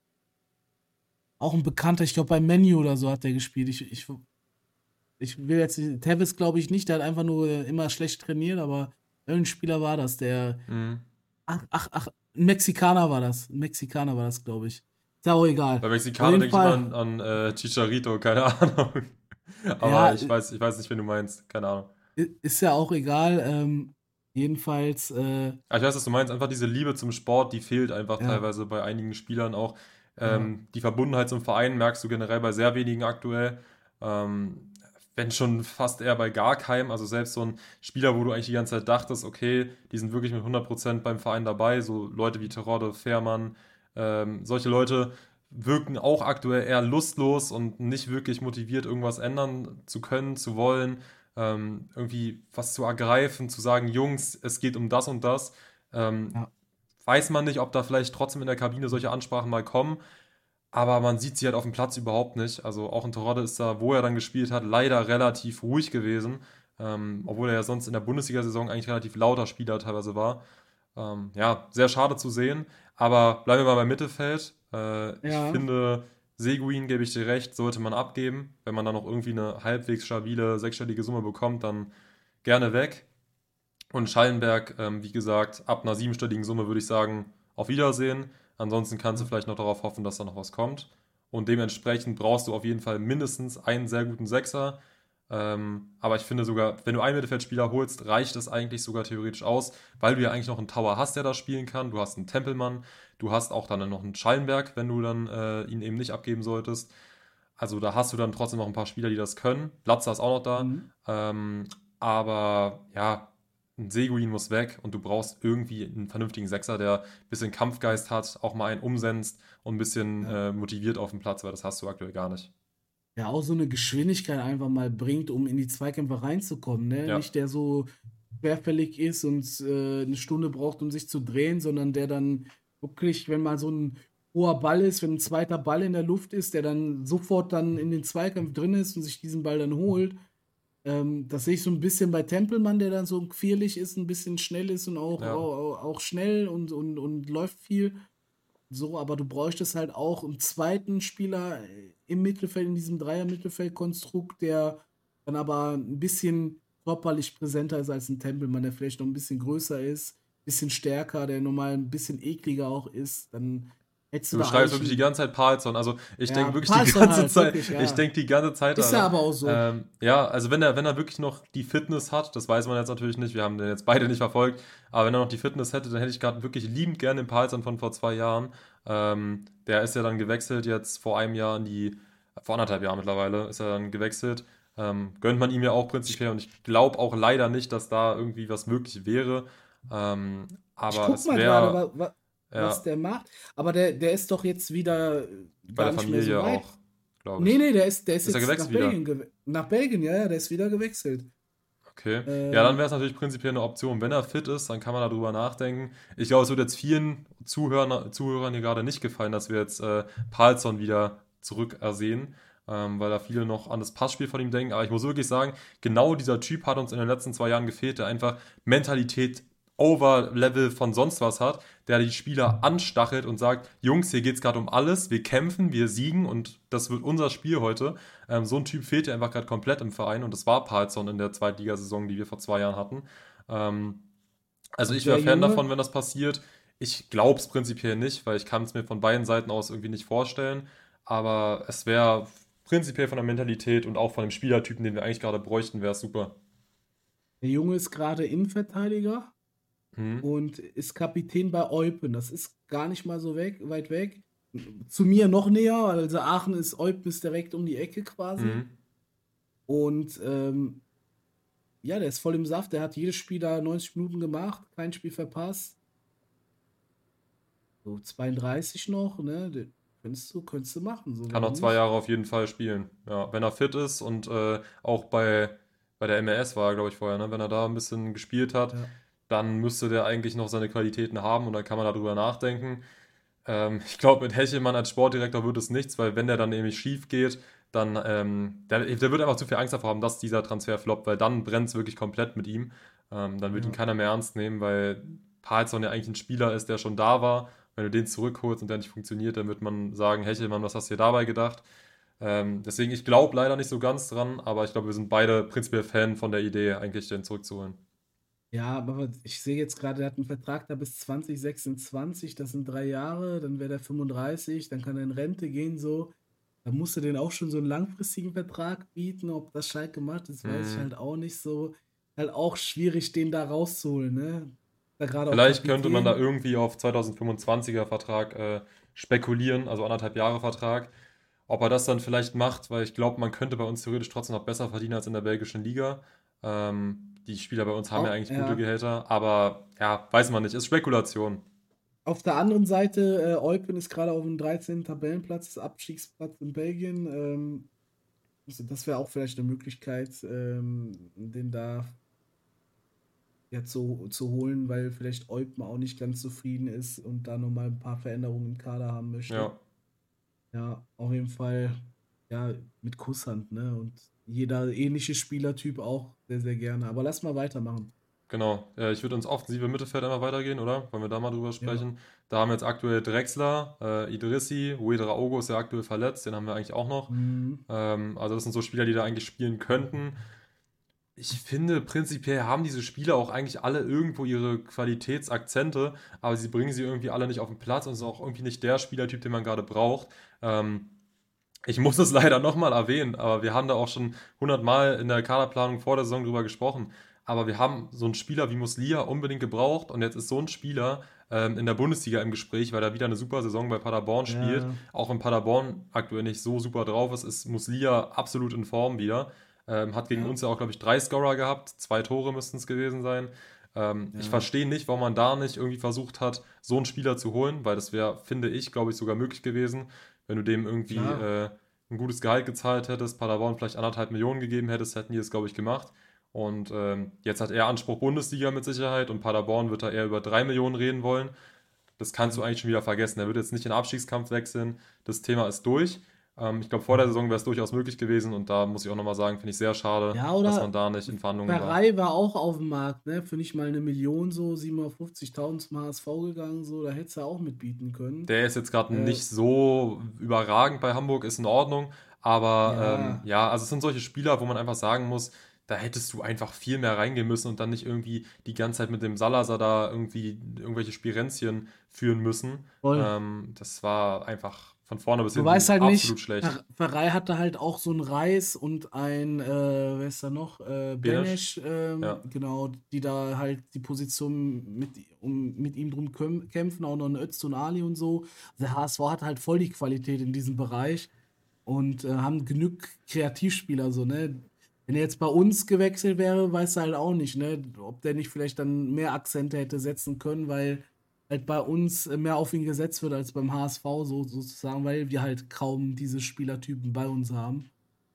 auch ein Bekannter? Ich glaube, bei Menu oder so hat der gespielt. Ich, ich, ich will jetzt, nicht- Tevez glaube ich nicht, der hat einfach nur äh, immer schlecht trainiert, aber irgendein Spieler war das, der, Mhm. ach, ach, ach, ein Mexikaner war das. Ein Mexikaner war das, glaube ich. Ist ja auch egal. Bei Auf Mexikaner jeden denke ich immer Fall, an, an äh, Chicharito, keine Ahnung. Aber ja, ich weiß, ich weiß nicht, wen du meinst, keine Ahnung. i- ist ja auch egal. Ähm, jedenfalls, äh, Aber ich weiß, was du meinst. Einfach diese Liebe zum Sport, die fehlt einfach ja, teilweise bei einigen Spielern auch. ja, Ähm, die Verbundenheit zum Verein merkst du generell bei sehr wenigen aktuell. Ähm, wenn schon fast eher bei gar keinem. Also selbst so ein Spieler, wo du eigentlich die ganze Zeit dachtest, okay, die sind wirklich mit hundert Prozent beim Verein dabei. So Leute wie Terodde, Fährmann, ähm, solche Leute wirken auch aktuell eher lustlos und nicht wirklich motiviert, irgendwas ändern zu können, zu wollen, ähm, irgendwie was zu ergreifen, zu sagen, Jungs, es geht um das und das. Ähm, ja, weiß man nicht, ob da vielleicht trotzdem in der Kabine solche Ansprachen mal kommen, aber man sieht sie halt auf dem Platz überhaupt nicht. Also auch in Terodde ist da, wo er dann gespielt hat, leider relativ ruhig gewesen, ähm, obwohl er ja sonst in der Bundesliga-Saison eigentlich relativ lauter Spieler teilweise war. Ähm, ja, sehr schade zu sehen, aber bleiben wir mal beim Mittelfeld. Äh, ich ja. finde, Seguin, gebe ich dir recht, sollte man abgeben. Wenn man dann noch irgendwie eine halbwegs stabile sechsstellige Summe bekommt, dann gerne weg. Und Schallenberg, ähm, wie gesagt, ab einer siebenstelligen Summe würde ich sagen, auf Wiedersehen. Ansonsten kannst du Ja. vielleicht noch darauf hoffen, dass da noch was kommt. Und dementsprechend brauchst du auf jeden Fall mindestens einen sehr guten Sechser. Ähm, aber ich finde sogar, wenn du einen Mittelfeldspieler holst, reicht es eigentlich sogar theoretisch aus, weil du ja eigentlich noch einen Tower hast, der da spielen kann. Du hast einen Tempelmann, du hast auch dann noch einen Schallenberg, wenn du dann äh, ihn eben nicht abgeben solltest. Also da hast du dann trotzdem noch ein paar Spieler, die das können. Latza ist auch noch da. Mhm. Ähm, aber ja, ein Seguin muss weg und du brauchst irgendwie einen vernünftigen Sechser, der ein bisschen Kampfgeist hat, auch mal einen umsetzt und ein bisschen Ja. äh, motiviert auf dem Platz, weil das hast du aktuell gar nicht. Ja, auch so eine Geschwindigkeit einfach mal bringt, um in die Zweikämpfe reinzukommen, ne? Ja, Nicht der so schwerfällig ist und äh, eine Stunde braucht, um sich zu drehen, sondern der dann wirklich, wenn mal so ein hoher Ball ist, wenn ein zweiter Ball in der Luft ist, der dann sofort dann in den Zweikampf drin ist und sich diesen Ball dann holt. Ähm, das sehe ich so ein bisschen bei Tempelmann, der dann so quirlig ist, ein bisschen schnell ist und auch, ja. auch, auch schnell und, und, und läuft viel. So, aber du bräuchtest halt auch einen zweiten Spieler äh, im Mittelfeld, in diesem Dreier-Mittelfeld-Konstrukt, der dann aber ein bisschen körperlich präsenter ist als ein Tempelmann, der vielleicht noch ein bisschen größer ist, ein bisschen stärker, der nochmal ein bisschen ekliger auch ist. Dann hättest du Du da beschreibst eigentlich wirklich die einen, ganze Zeit Palsson. Also ich denke ja, wirklich die Palsson ganze halt, Zeit, wirklich, ich ja. denke die ganze Zeit Ist ja daran. aber auch so. Ähm, ja, also wenn er, wenn er wirklich noch die Fitness hat, das weiß man jetzt natürlich nicht, wir haben den jetzt beide nicht verfolgt, aber wenn er noch die Fitness hätte, dann hätte ich gerade wirklich liebend gerne den Palsson von vor zwei Jahren. Ähm, der ist ja dann gewechselt jetzt vor einem Jahr in die, vor anderthalb Jahren mittlerweile ist er dann gewechselt. Ähm, gönnt man ihm ja auch prinzipiell und ich glaube auch leider nicht, dass da irgendwie was möglich wäre. Ähm, Ich aber guck es mal gerade, wäre, wa, wa, was ja, der macht. Aber der, der ist doch jetzt wieder bei der gar nicht mehr so Familie weit. auch, glaube Nee, ich. nee, der ist, der ist Ist er jetzt gewechselt nach wieder? Belgien, gewe- nach Belgien, ja, ja, der ist wieder gewechselt. Okay. Ja, dann wäre Ähm, es natürlich prinzipiell eine Option. Wenn er fit ist, dann kann man darüber nachdenken. Ich glaube, es wird jetzt vielen Zuhörern, Zuhörern hier gerade nicht gefallen, dass wir jetzt äh, Palsson wieder zurückersehen, ähm, weil da viele noch an das Passspiel von ihm denken. Aber ich muss wirklich sagen, genau dieser Typ hat uns in den letzten zwei Jahren gefehlt, der einfach Mentalität Overlevel von sonst was hat, der die Spieler anstachelt und sagt, Jungs, hier geht es gerade um alles, wir kämpfen, wir siegen und das wird unser Spiel heute. Ähm, so ein Typ fehlt ja einfach gerade komplett im Verein und das war Palsson in der Zweitligasaison, die wir vor zwei Jahren hatten. Ähm, also ich wäre der Fan davon, Junge, wenn das passiert. Ich glaube es prinzipiell nicht, weil ich kann es mir von beiden Seiten aus irgendwie nicht vorstellen. Aber es wäre prinzipiell von der Mentalität und auch von dem Spielertypen, den wir eigentlich gerade bräuchten, wäre es super. der Junge ist gerade Innenverteidiger Mhm. und ist Kapitän bei Eupen. Das ist gar nicht mal so weg, weit weg. Zu mir noch näher, also Aachen ist, Eupen ist direkt um die Ecke quasi. Mhm. Und ähm, ja, der ist voll im Saft. Der hat jedes Spiel da neunzig Minuten gemacht, kein Spiel verpasst. So zweiunddreißig noch, ne? Den könntest du, könntest du machen, so Kann noch warum zwei nicht? Jahre auf jeden Fall spielen. Ja, wenn er fit ist und äh, auch bei, bei der M L S war er, glaube ich, vorher, ne? Wenn er da ein bisschen gespielt hat, Ja. dann müsste der eigentlich noch seine Qualitäten haben und dann kann man darüber nachdenken. Ähm, ich glaube, mit Hechelmann als Sportdirektor wird es nichts, weil wenn der dann nämlich schief geht, dann ähm, der, der wird einfach zu viel Angst davor haben, dass dieser Transfer floppt, weil dann brennt es wirklich komplett mit ihm. Ähm, dann wird ihn Ja. keiner mehr ernst nehmen, weil Palsson ja eigentlich ein Spieler ist, der schon da war. Wenn du den zurückholst und der nicht funktioniert, dann wird man sagen, Hechelmann, was hast du dir dabei gedacht? Ähm, deswegen, ich glaube leider nicht so ganz dran, aber ich glaube, wir sind beide prinzipiell Fan von der Idee, eigentlich den zurückzuholen. Ja, aber ich sehe jetzt gerade, der hat einen Vertrag da bis zwanzig sechsundzwanzig, das sind drei Jahre, dann wäre der fünfunddreißig, dann kann er in Rente gehen, so. Da musst du den auch schon so einen langfristigen Vertrag bieten. Ob das Schalke macht, das weiß ich Hm. halt auch nicht so. Halt auch schwierig, den da rauszuholen, ne? Da gerade auch Vielleicht könnte man da Kapitän. irgendwie auf zweitausendfünfundzwanziger Vertrag äh, spekulieren, also anderthalb Jahre Vertrag. Ob er das dann vielleicht macht, weil ich glaube, man könnte bei uns theoretisch trotzdem noch besser verdienen als in der belgischen Liga. Ähm, die Spieler bei uns haben ja Au- eigentlich gute ja. Gehälter, aber ja, weiß man nicht. Ist Spekulation. Auf der anderen Seite, äh, Eupen ist gerade auf dem dreizehnten Tabellenplatz, das Abstiegsplatz in Belgien. Ähm, also das wäre auch vielleicht eine Möglichkeit, ähm, den da ja, zu, zu holen, weil vielleicht Eupen auch nicht ganz zufrieden ist und da nochmal ein paar Veränderungen im Kader haben möchte. Ja. Ja, auf jeden Fall, ja, mit Kusshand, ne? Und jeder ähnliche Spielertyp auch sehr, sehr gerne. Aber lass mal weitermachen. Genau. Äh, ich würde ins offensive Mittelfeld einmal weitergehen, oder? Wollen wir da mal drüber Ja. sprechen? Da haben wir jetzt aktuell Drexler, äh, Idrissi, Ouedraogo ist ja aktuell verletzt, den haben wir eigentlich auch noch. Mhm. Ähm, also das sind so Spieler, die da eigentlich spielen könnten. Ich finde, prinzipiell haben diese Spieler auch eigentlich alle irgendwo ihre Qualitätsakzente, aber sie bringen sie irgendwie alle nicht auf den Platz und sind auch irgendwie nicht der Spielertyp, den man gerade braucht. Ähm, Ich muss es leider nochmal erwähnen, aber wir haben da auch schon hundertmal in der Kaderplanung vor der Saison drüber gesprochen. Aber wir haben so einen Spieler wie Muslia unbedingt gebraucht und jetzt ist so ein Spieler ähm, in der Bundesliga im Gespräch, weil er wieder eine super Saison bei Paderborn spielt. Ja, Auch wenn Paderborn aktuell nicht so super drauf ist, ist Muslia absolut in Form wieder. Ähm, hat gegen ja, uns ja auch, glaube ich, drei Scorer gehabt. Zwei Tore müssten es gewesen sein. Ähm, ich ja, verstehe nicht, warum man da nicht irgendwie versucht hat, so einen Spieler zu holen, weil das wäre, finde ich, glaube ich, sogar möglich gewesen, wenn du dem irgendwie klar. äh, ein gutes Gehalt gezahlt hättest, Paderborn vielleicht anderthalb Millionen gegeben hättest, hätten die es, glaube ich, gemacht. Und ähm, jetzt hat er Anspruch Bundesliga mit Sicherheit und Paderborn wird da eher über drei Millionen reden wollen. Das kannst du Ja, eigentlich schon wieder vergessen. Er wird jetzt nicht in den Abstiegskampf wechseln. Das Thema ist durch. Ähm, ich glaube, vor der ja. Saison wäre es durchaus möglich gewesen und da muss ich auch nochmal sagen, finde ich sehr schade, Ja, dass man oder da nicht in Verhandlungen war. Pfarrei war auch auf dem Markt, ne? Für nicht mal eine Million so, siebenhundertfünfzigtausend zum H S V gegangen, so, da hättest du auch mitbieten können. Der ist jetzt gerade Äh, nicht so überragend bei Hamburg, ist in Ordnung. Aber ähm, ja, ja, also es sind solche Spieler, wo man einfach sagen muss, da hättest du einfach viel mehr reingehen müssen und dann nicht irgendwie die ganze Zeit mit dem Salazar da irgendwie irgendwelche Spirenzchen führen müssen. voll. Ähm, das war einfach von vorne bis Du weißt hinten halt absolut nicht, schlecht. Pfarr- Pfarrei hatte halt auch so einen Reis und ein, äh, wer ist da noch? Äh, Benisch? Benesch, ähm, Ja. genau, die da halt die Position mit, um, mit ihm drum käm- kämpfen, auch noch ein Öztun Ali und so. Der H S V hat halt voll die Qualität in diesem Bereich und äh, haben genug Kreativspieler, so, ne? Wenn er jetzt bei uns gewechselt wäre, weißt du halt auch nicht, ne? Ob der nicht vielleicht dann mehr Akzente hätte setzen können, weil halt bei uns äh, mehr auf ihn gesetzt wird als beim H S V, so, sozusagen, weil wir halt kaum diese Spielertypen bei uns haben.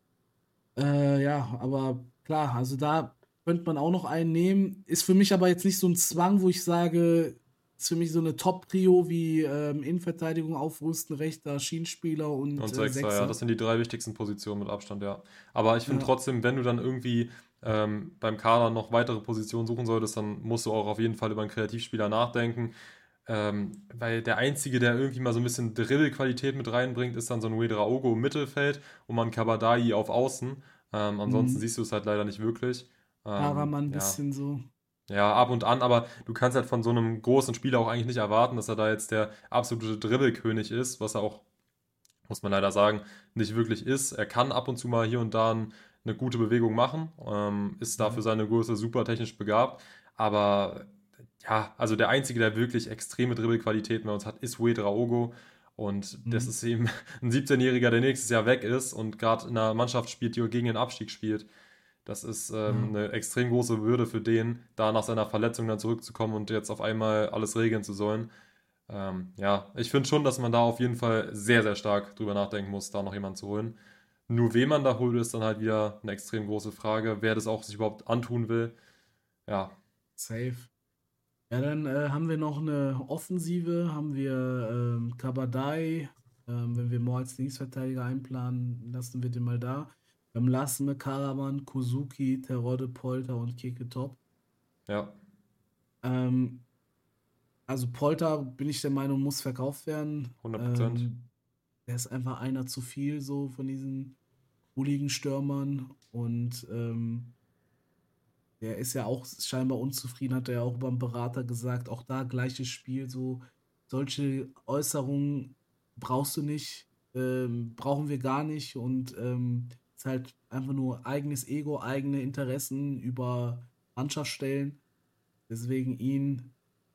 Äh, ja, aber klar, also da könnte man auch noch einen nehmen. Ist für mich aber jetzt nicht so ein Zwang, wo ich sage, ist für mich so eine Top-Trio wie ähm, Innenverteidigung aufrüsten, rechter Schienenspieler und Und äh, Sechser, ja, Sechser. das sind die drei wichtigsten Positionen mit Abstand, ja. Aber ich finde Ja, trotzdem, wenn du dann irgendwie ähm, beim Kader noch weitere Positionen suchen solltest, dann musst du auch auf jeden Fall über einen Kreativspieler nachdenken. Ähm, weil der Einzige, der irgendwie mal so ein bisschen Dribbelqualität mit reinbringt, ist dann so ein Ouedraogo im Mittelfeld und man Kabadai auf Außen. Ähm, ansonsten mhm. siehst du es halt leider nicht wirklich. Ähm, Karaman ein ja, bisschen so. ja, ab und an, aber du kannst halt von so einem großen Spieler auch eigentlich nicht erwarten, dass er da jetzt der absolute Dribbelkönig ist, was er auch, muss man leider sagen, nicht wirklich ist. Er kann ab und zu mal hier und da eine gute Bewegung machen, ähm, ist Ja. dafür seine Größe super technisch begabt, aber ja, also der Einzige, der wirklich extreme Dribbelqualitäten bei uns hat, ist Ouedraogo und das Mhm. ist eben ein siebzehn-Jähriger, der nächstes Jahr weg ist und gerade in einer Mannschaft spielt, die gegen den Abstieg spielt. Das ist ähm, Ja. eine extrem große Bürde für den, da nach seiner Verletzung dann zurückzukommen und jetzt auf einmal alles regeln zu sollen. Ähm, ja, ich finde schon, dass man da auf jeden Fall sehr, sehr stark drüber nachdenken muss, da noch jemanden zu holen. Nur wen man da holt, ist dann halt wieder eine extrem große Frage, wer das auch sich überhaupt antun will. Ja, Safe. Ja, dann äh, haben wir noch eine Offensive, haben wir ähm, Kabadai, ähm, wenn wir Moore als Linksverteidiger einplanen, lassen wir den mal da. Dann lassen wir Karaman, Kozuki, Terodde, Polter und Keke Top. ja, Ähm, also Polter, bin ich der Meinung, muss verkauft werden. hundert Prozent. Ähm, der ist einfach einer zu viel so von diesen bulligen Stürmern und ähm, der ist ja auch scheinbar unzufrieden, hat er ja auch beim Berater gesagt. Auch da gleiches Spiel, so solche Äußerungen brauchst du nicht, ähm, brauchen wir gar nicht und ähm, ist halt einfach nur eigenes Ego, eigene Interessen über Mannschaft stellen. Deswegen ihn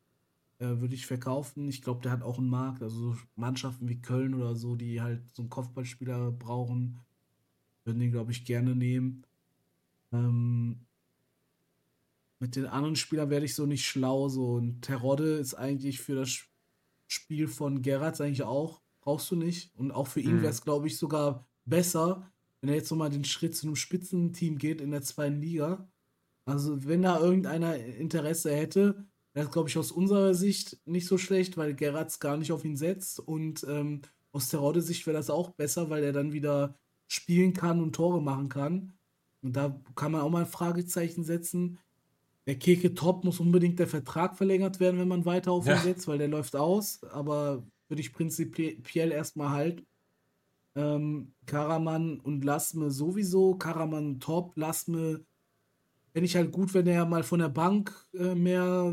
äh, würde ich verkaufen. Ich glaube, der hat auch einen Markt. Also so Mannschaften wie Köln oder so, die halt so einen Kopfballspieler brauchen, würden den, glaube ich, gerne nehmen. Ähm, Mit den anderen Spielern werde ich so nicht schlau. So ein Terodde ist eigentlich für das Spiel von Gerrard eigentlich auch. Brauchst du nicht. Und auch für ihn wäre Mhm. es, glaube ich, sogar besser, wenn er jetzt nochmal den Schritt zu einem Spitzenteam geht in der zweiten Liga. Also, wenn da irgendeiner Interesse hätte, wäre es, glaube ich, aus unserer Sicht nicht so schlecht, weil Gerrard gar nicht auf ihn setzt. Und ähm, aus Terodde-Sicht wäre das auch besser, weil er dann wieder spielen kann und Tore machen kann. Und da kann man auch mal ein Fragezeichen setzen. Der Keke Top muss unbedingt der Vertrag verlängert werden, wenn man weiter auf ihn Ja, setzt, weil der läuft aus. Aber würde ich prinzipiell erstmal halten. Ähm, Karaman und Lasme sowieso. Karaman top. Lasme fände ich halt gut, wenn er mal von der Bank äh, mehr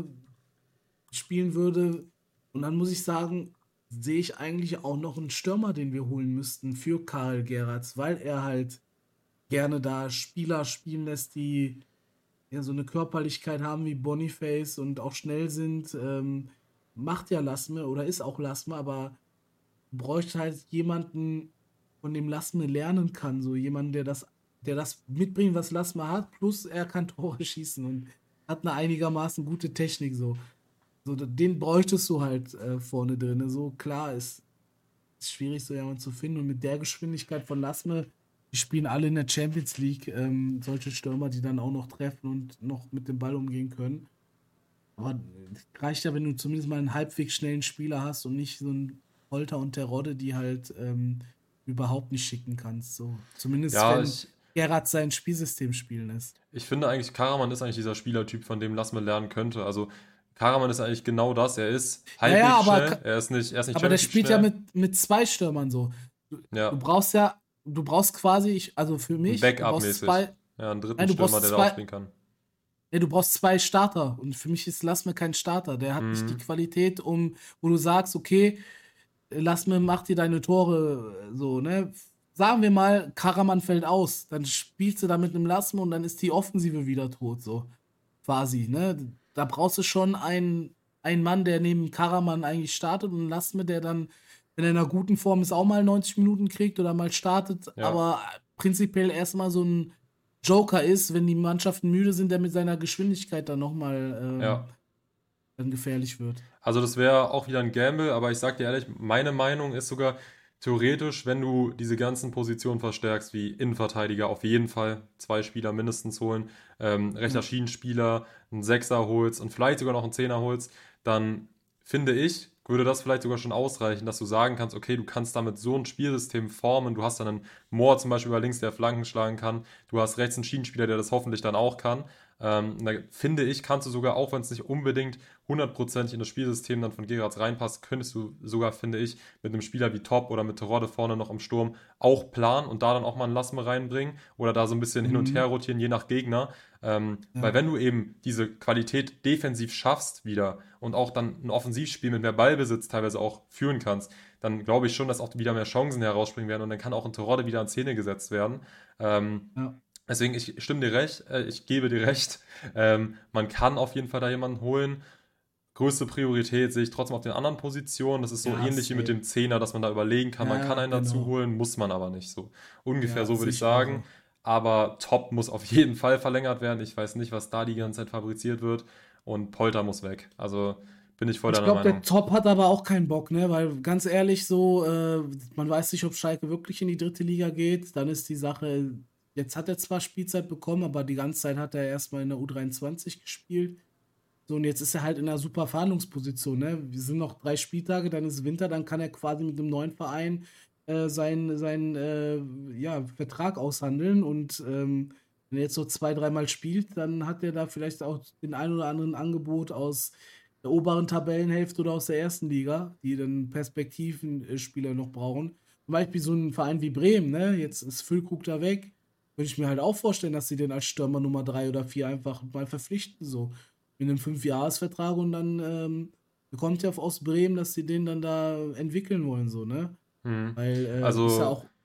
spielen würde. Und dann muss ich sagen, sehe ich eigentlich auch noch einen Stürmer, den wir holen müssten für Karl Geratz, weil er halt gerne da Spieler spielen lässt, die ja so eine Körperlichkeit haben wie Boniface und auch schnell sind. Ähm, macht ja Lasme oder ist auch Lasme, aber bräuchte halt jemanden, von dem Lasme lernen kann. So jemanden, der das, der das mitbringt, was Lasme hat, plus er kann Tore schießen und hat eine einigermaßen gute Technik. So, so den bräuchtest du halt äh, vorne drin. So klar ist, ist schwierig, so jemanden zu finden. Und mit der Geschwindigkeit von Lasme, die spielen alle in der Champions League, ähm, solche Stürmer, die dann auch noch treffen und noch mit dem Ball umgehen können. Aber reicht ja, wenn du zumindest mal einen halbwegs schnellen Spieler hast und nicht so einen Holter und Terodde, die halt ähm, überhaupt nicht schicken kannst. So. Zumindest ja, wenn ich, Gerrard sein Spielsystem spielen lässt. ich finde eigentlich, Karaman ist eigentlich dieser Spielertyp, von dem Lass mal lernen könnte. Also Karaman ist eigentlich genau das. Er ist Ja, ja, halbwegs aber, schnell, er ist nicht, er ist nicht aber der Champions League spielt ja schnell. mit, mit zwei Stürmern so. Du, du Ja, brauchst ja, du brauchst quasi, ich, also für ein mich, du brauchst Backup-mäßig. zwei, Ja, einen dritten nein, du Stürmer, brauchst der da auch zwei, spielen kann. nee, du brauchst zwei Starter. Und für mich ist Lassme kein Starter. Der hat nicht die Mhm. Qualität, um, wo du sagst, okay, lass mir, mach dir deine Tore äh, so, ne? Sagen wir mal, Karaman fällt aus, dann spielst du da mit einem Lassme und dann ist die Offensive wieder tot, so quasi, ne? Da brauchst du schon einen, einen Mann, der neben Karaman eigentlich startet und einen Lassme, der dann, wenn er in einer guten Form ist, auch mal neunzig Minuten kriegt oder mal startet, Ja, aber prinzipiell erstmal so ein Joker ist, wenn die Mannschaften müde sind, der mit seiner Geschwindigkeit dann nochmal ähm, ja. dann gefährlich wird. Also das wäre auch wieder ein Gamble, aber ich sag dir ehrlich, meine Meinung ist sogar theoretisch, wenn du diese ganzen Positionen verstärkst, wie Innenverteidiger, auf jeden Fall zwei Spieler mindestens holen, ähm, rechter Ja. Schienenspieler, einen Sechser holst und vielleicht sogar noch einen Zehner holst, dann finde ich, würde das vielleicht sogar schon ausreichen, dass du sagen kannst, okay, du kannst damit so ein Spielsystem formen, du hast dann einen Mohr zum Beispiel über links, der Flanken schlagen kann, du hast rechts einen Schienenspieler, der das hoffentlich dann auch kann. Ähm, da finde ich, kannst du sogar, auch wenn es nicht unbedingt hundertprozentig in das Spielsystem dann von Gerrards reinpasst, könntest du sogar, finde ich, mit einem Spieler wie Top oder mit Terodde vorne noch im Sturm auch planen und da dann auch mal einen Lassme reinbringen oder da so ein bisschen hin und her Mhm. rotieren, je nach Gegner. Ähm, weil Ja. wenn du eben diese Qualität defensiv schaffst wieder und auch dann ein Offensivspiel mit mehr Ballbesitz teilweise auch führen kannst, dann glaube ich schon, dass auch wieder mehr Chancen herausspringen werden und dann kann auch ein Terodde wieder in Szene gesetzt werden. Ähm, Ja. Deswegen, ich stimme dir recht, äh, ich gebe dir recht. Ähm, man kann auf jeden Fall da jemanden holen. Größte Priorität sehe ich trotzdem auf den anderen Positionen. Das ist so Ja, ähnlich wie mit safe. dem Zehner, dass man da überlegen kann, man kann Ja, einen dazu genau. holen, muss man aber nicht so. Ungefähr Ja, so würde sehe ich ich auch sagen. so. Aber Top muss auf jeden Fall verlängert werden. Ich weiß nicht, was da die ganze Zeit fabriziert wird. Und Polter muss weg. Also bin ich voll Ich deiner glaube, der Meinung. Top hat aber auch keinen Bock, ne? Weil ganz ehrlich, so, äh, man weiß nicht, ob Schalke wirklich in die dritte Liga geht. Dann ist die Sache, jetzt hat er zwar Spielzeit bekommen, aber die ganze Zeit hat er erstmal in der U dreiundzwanzig gespielt. So, und jetzt ist er halt in einer super Verhandlungsposition, ne? Wir sind noch drei Spieltage, dann ist Winter, dann kann er quasi mit einem neuen Verein äh, seinen, seinen äh, ja, Vertrag aushandeln. Und ähm, wenn er jetzt so zwei, dreimal spielt, dann hat er da vielleicht auch den ein oder anderen Angebot aus der oberen Tabellenhälfte oder aus der ersten Liga, die dann Perspektiven-Spieler noch brauchen. Zum Beispiel so ein Verein wie Bremen, ne? Jetzt ist Füllkrug da weg. Würde ich mir halt auch vorstellen, dass sie den als Stürmer Nummer drei oder vier einfach mal verpflichten, so in einem Fünfjahresvertrag und dann ähm, bekommt ja aus Bremen, dass sie den dann da entwickeln wollen, so, ne? Mhm. Weil äh, ist ja Also, auch,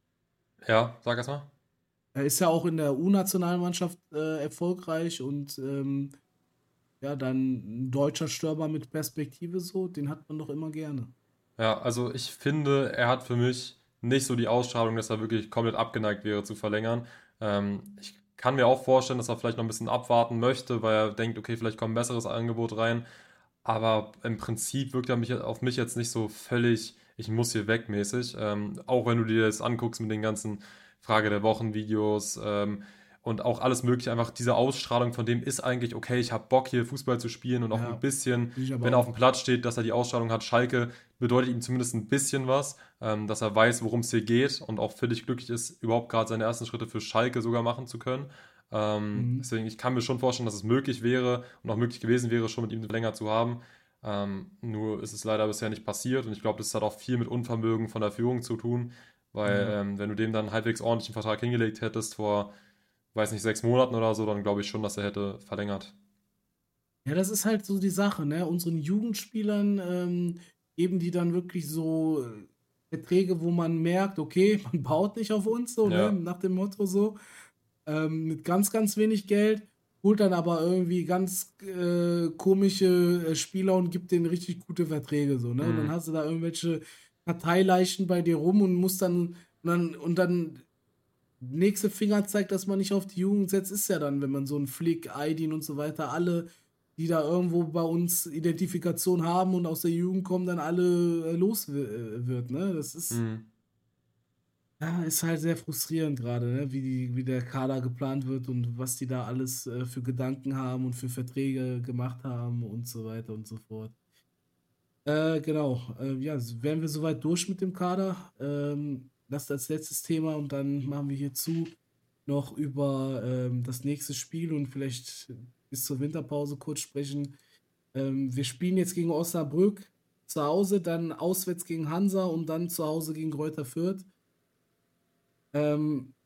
ja, sag erst mal. er ist ja auch in der U-Nationalmannschaft äh, erfolgreich und ähm, ja, dann ein deutscher Stürmer mit Perspektive so, den hat man doch immer gerne. Ja, also ich finde, er hat für mich nicht so die Ausstrahlung, dass er wirklich komplett abgeneigt wäre zu verlängern. Ähm, ich kann mir auch vorstellen, dass er vielleicht noch ein bisschen abwarten möchte, weil er denkt, okay, vielleicht kommt ein besseres Angebot rein. Aber im Prinzip wirkt er mich, auf mich jetzt nicht so völlig, ich muss hier weg mäßig. Ähm, auch wenn du dir das anguckst mit den ganzen Frage der Wochen-Videos ähm, und auch alles Mögliche, einfach diese Ausstrahlung von dem ist eigentlich, okay, ich habe Bock hier Fußball zu spielen und auch ein Ja, bisschen, bin ich aber wenn er auf auch. dem Platz steht, dass er die Ausstrahlung hat. Schalke bedeutet ihm zumindest ein bisschen was, ähm, dass er weiß, worum es hier geht und auch völlig glücklich ist, überhaupt gerade seine ersten Schritte für Schalke sogar machen zu können. Ähm, Mhm. deswegen, ich kann mir schon vorstellen, dass es möglich wäre und auch möglich gewesen wäre, schon mit ihm länger zu haben. Ähm, nur ist es leider bisher nicht passiert und ich glaube, das hat auch viel mit Unvermögen von der Führung zu tun, weil Ja. ähm, wenn du dem dann einen halbwegs ordentlichen Vertrag hingelegt hättest vor, weiß nicht, sechs Monaten oder so, dann glaube ich schon, dass er hätte verlängert. Ja, das ist halt so die Sache, ne? Unseren Jugendspielern ähm, geben die dann wirklich so äh, Verträge, wo man merkt, okay, man baut nicht auf uns, so, ne? Ja, Nach dem Motto so. Ähm, mit ganz, ganz wenig Geld, holt dann aber irgendwie ganz äh, komische äh, Spieler und gibt denen richtig gute Verträge, so, ne? Und dann mm, hast du da irgendwelche Parteileichen bei dir rum und musst dann, und dann, und dann nächste Fingerzeig, dass man nicht auf die Jugend setzt, ist ja dann, wenn man so einen Flick, Aydin und so weiter, alle, die da irgendwo bei uns Identifikation haben und aus der Jugend kommen, dann alle äh, los wi- äh, wird, ne? Das ist, mm. ja, ist halt sehr frustrierend gerade, ne? Wie die, wie der Kader geplant wird und was die da alles äh, für Gedanken haben und für Verträge gemacht haben und so weiter und so fort. Äh, genau, äh, ja, wären wir soweit durch mit dem Kader. Ähm, das als letztes Thema und dann machen wir hierzu noch über ähm, das nächste Spiel und vielleicht bis zur Winterpause kurz sprechen. Ähm, wir spielen jetzt gegen Osnabrück zu Hause, dann auswärts gegen Hansa und dann zu Hause gegen Greuther Fürth. Ähm,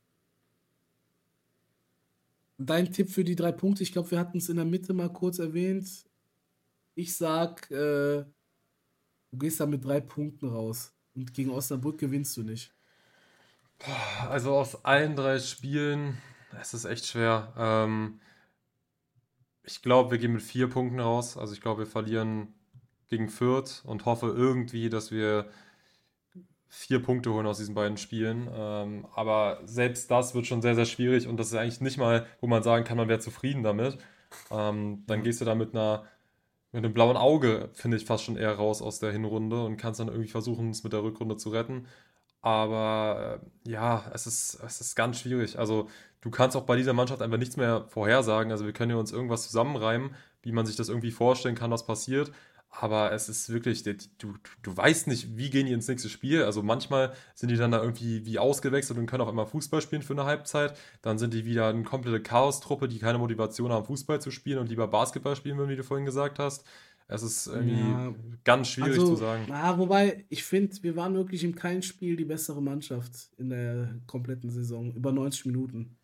Dein Tipp für die drei Punkte, ich glaube, wir hatten es in der Mitte mal kurz erwähnt. Ich sag, äh, du gehst da mit drei Punkten raus und gegen Osnabrück gewinnst du nicht. Also aus allen drei Spielen, es ist echt schwer. Ähm, ich glaube, wir gehen mit vier Punkten raus. Also ich glaube, wir verlieren gegen Fürth und hoffe irgendwie, dass wir vier Punkte holen aus diesen beiden Spielen. Ähm, aber selbst das wird schon sehr, sehr schwierig und das ist eigentlich nicht mal, wo man sagen kann, man wäre zufrieden damit. Ähm, dann Ja. gehst du da mit einer, mit einem blauen Auge, finde ich, fast schon eher raus aus der Hinrunde und kannst dann irgendwie versuchen, es mit der Rückrunde zu retten. Aber äh, ja, es ist, es ist ganz schwierig. Also du kannst auch bei dieser Mannschaft einfach nichts mehr vorhersagen. Also wir können ja uns irgendwas zusammenreimen, wie man sich das irgendwie vorstellen kann, was passiert. Aber es ist wirklich, du, du, du weißt nicht, wie gehen die ins nächste Spiel. Also manchmal sind die dann da irgendwie wie ausgewechselt und können auf einmal Fußball spielen für eine Halbzeit. Dann sind die wieder eine komplette Chaos-Truppe, die keine Motivation haben, Fußball zu spielen und lieber Basketball spielen würden, wie du vorhin gesagt hast. Es ist irgendwie Ja, ganz schwierig zu also, sagen. na, wobei, ich finde, wir waren wirklich in keinem Spiel die bessere Mannschaft in der kompletten Saison. Über neunzig Minuten.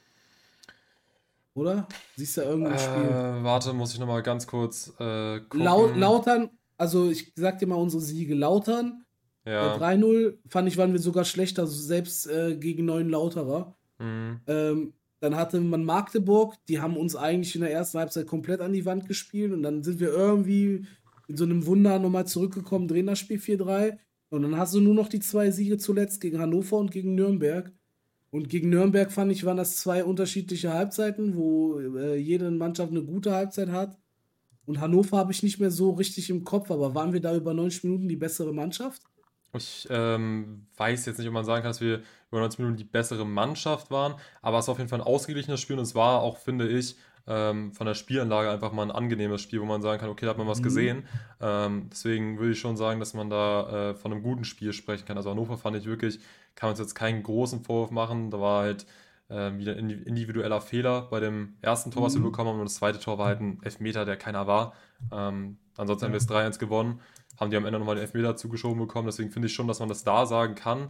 Oder? Siehst du da Äh, irgendein Spiel? warte, muss ich nochmal ganz kurz äh, Lau gucken. Lautern, also ich sag dir mal unsere Siege. Lautern, äh, Ja. drei null, fand ich, waren wir sogar schlechter, selbst äh, gegen neun Lauterer. Mhm. Ähm, Dann hatte man Magdeburg, die haben uns eigentlich in der ersten Halbzeit komplett an die Wand gespielt und dann sind wir irgendwie in so einem Wunder nochmal zurückgekommen, drehen das Spiel vier drei und dann hast du nur noch die zwei Siege zuletzt gegen Hannover und gegen Nürnberg. Und gegen Nürnberg fand ich, waren das zwei unterschiedliche Halbzeiten, wo äh, jede Mannschaft eine gute Halbzeit hat. Und Hannover habe ich nicht mehr so richtig im Kopf, aber waren wir da über neunzig Minuten die bessere Mannschaft? Ich ähm, weiß jetzt nicht, ob man sagen kann, dass wir über neunzig Minuten die bessere Mannschaft waren, aber es war auf jeden Fall ein ausgeglichenes Spiel und es war auch, finde ich, ähm, von der Spielanlage einfach mal ein angenehmes Spiel, wo man sagen kann, okay, da hat man was Mhm. gesehen. Ähm, deswegen würde ich schon sagen, dass man da äh, von einem guten Spiel sprechen kann. Also Hannover fand ich wirklich, kann man uns jetzt keinen großen Vorwurf machen. Da war halt äh, wieder ein individueller Fehler bei dem ersten Tor, was wir Mhm. bekommen haben und das zweite Tor war halt ein Elfmeter, der keiner war. Ähm, ansonsten haben wir Ja, es drei eins gewonnen, haben die am Ende nochmal den Elfmeter zugeschoben bekommen. Deswegen finde ich schon, dass man das da sagen kann.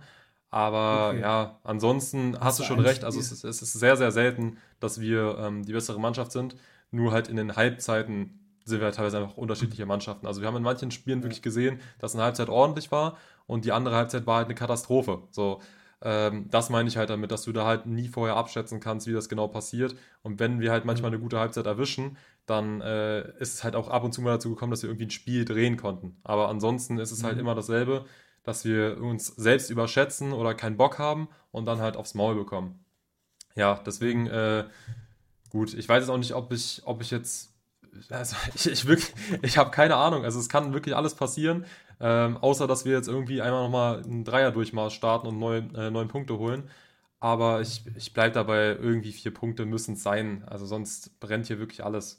Aber okay. ja, ansonsten hast Hast du du schon ein recht. Also Spiel? es ist, es ist sehr, sehr selten, dass wir ähm, die bessere Mannschaft sind. Nur halt in den Halbzeiten sind wir halt teilweise einfach unterschiedliche Mannschaften. Also wir haben in manchen Spielen Ja. wirklich gesehen, dass eine Halbzeit ordentlich war und die andere Halbzeit war halt eine Katastrophe. So, ähm, das meine ich halt damit, dass du da halt nie vorher abschätzen kannst, wie das genau passiert. Und wenn wir halt manchmal Ja. eine gute Halbzeit erwischen, dann äh, ist es halt auch ab und zu mal dazu gekommen, dass wir irgendwie ein Spiel drehen konnten. Aber ansonsten ist es halt Mhm. immer dasselbe, dass wir uns selbst überschätzen oder keinen Bock haben und dann halt aufs Maul bekommen. Ja, Ja. deswegen, äh, gut, ich weiß jetzt auch nicht, ob ich, ob ich jetzt, also ich, ich wirklich, ich habe keine Ahnung. Also es kann wirklich alles passieren, ähm, außer dass wir jetzt irgendwie einmal nochmal einen Dreier-Durchmarsch starten und neun, äh, neun Punkte holen. Aber ich, ich bleibe dabei, irgendwie vier Punkte müssen es sein. Also sonst brennt hier wirklich alles.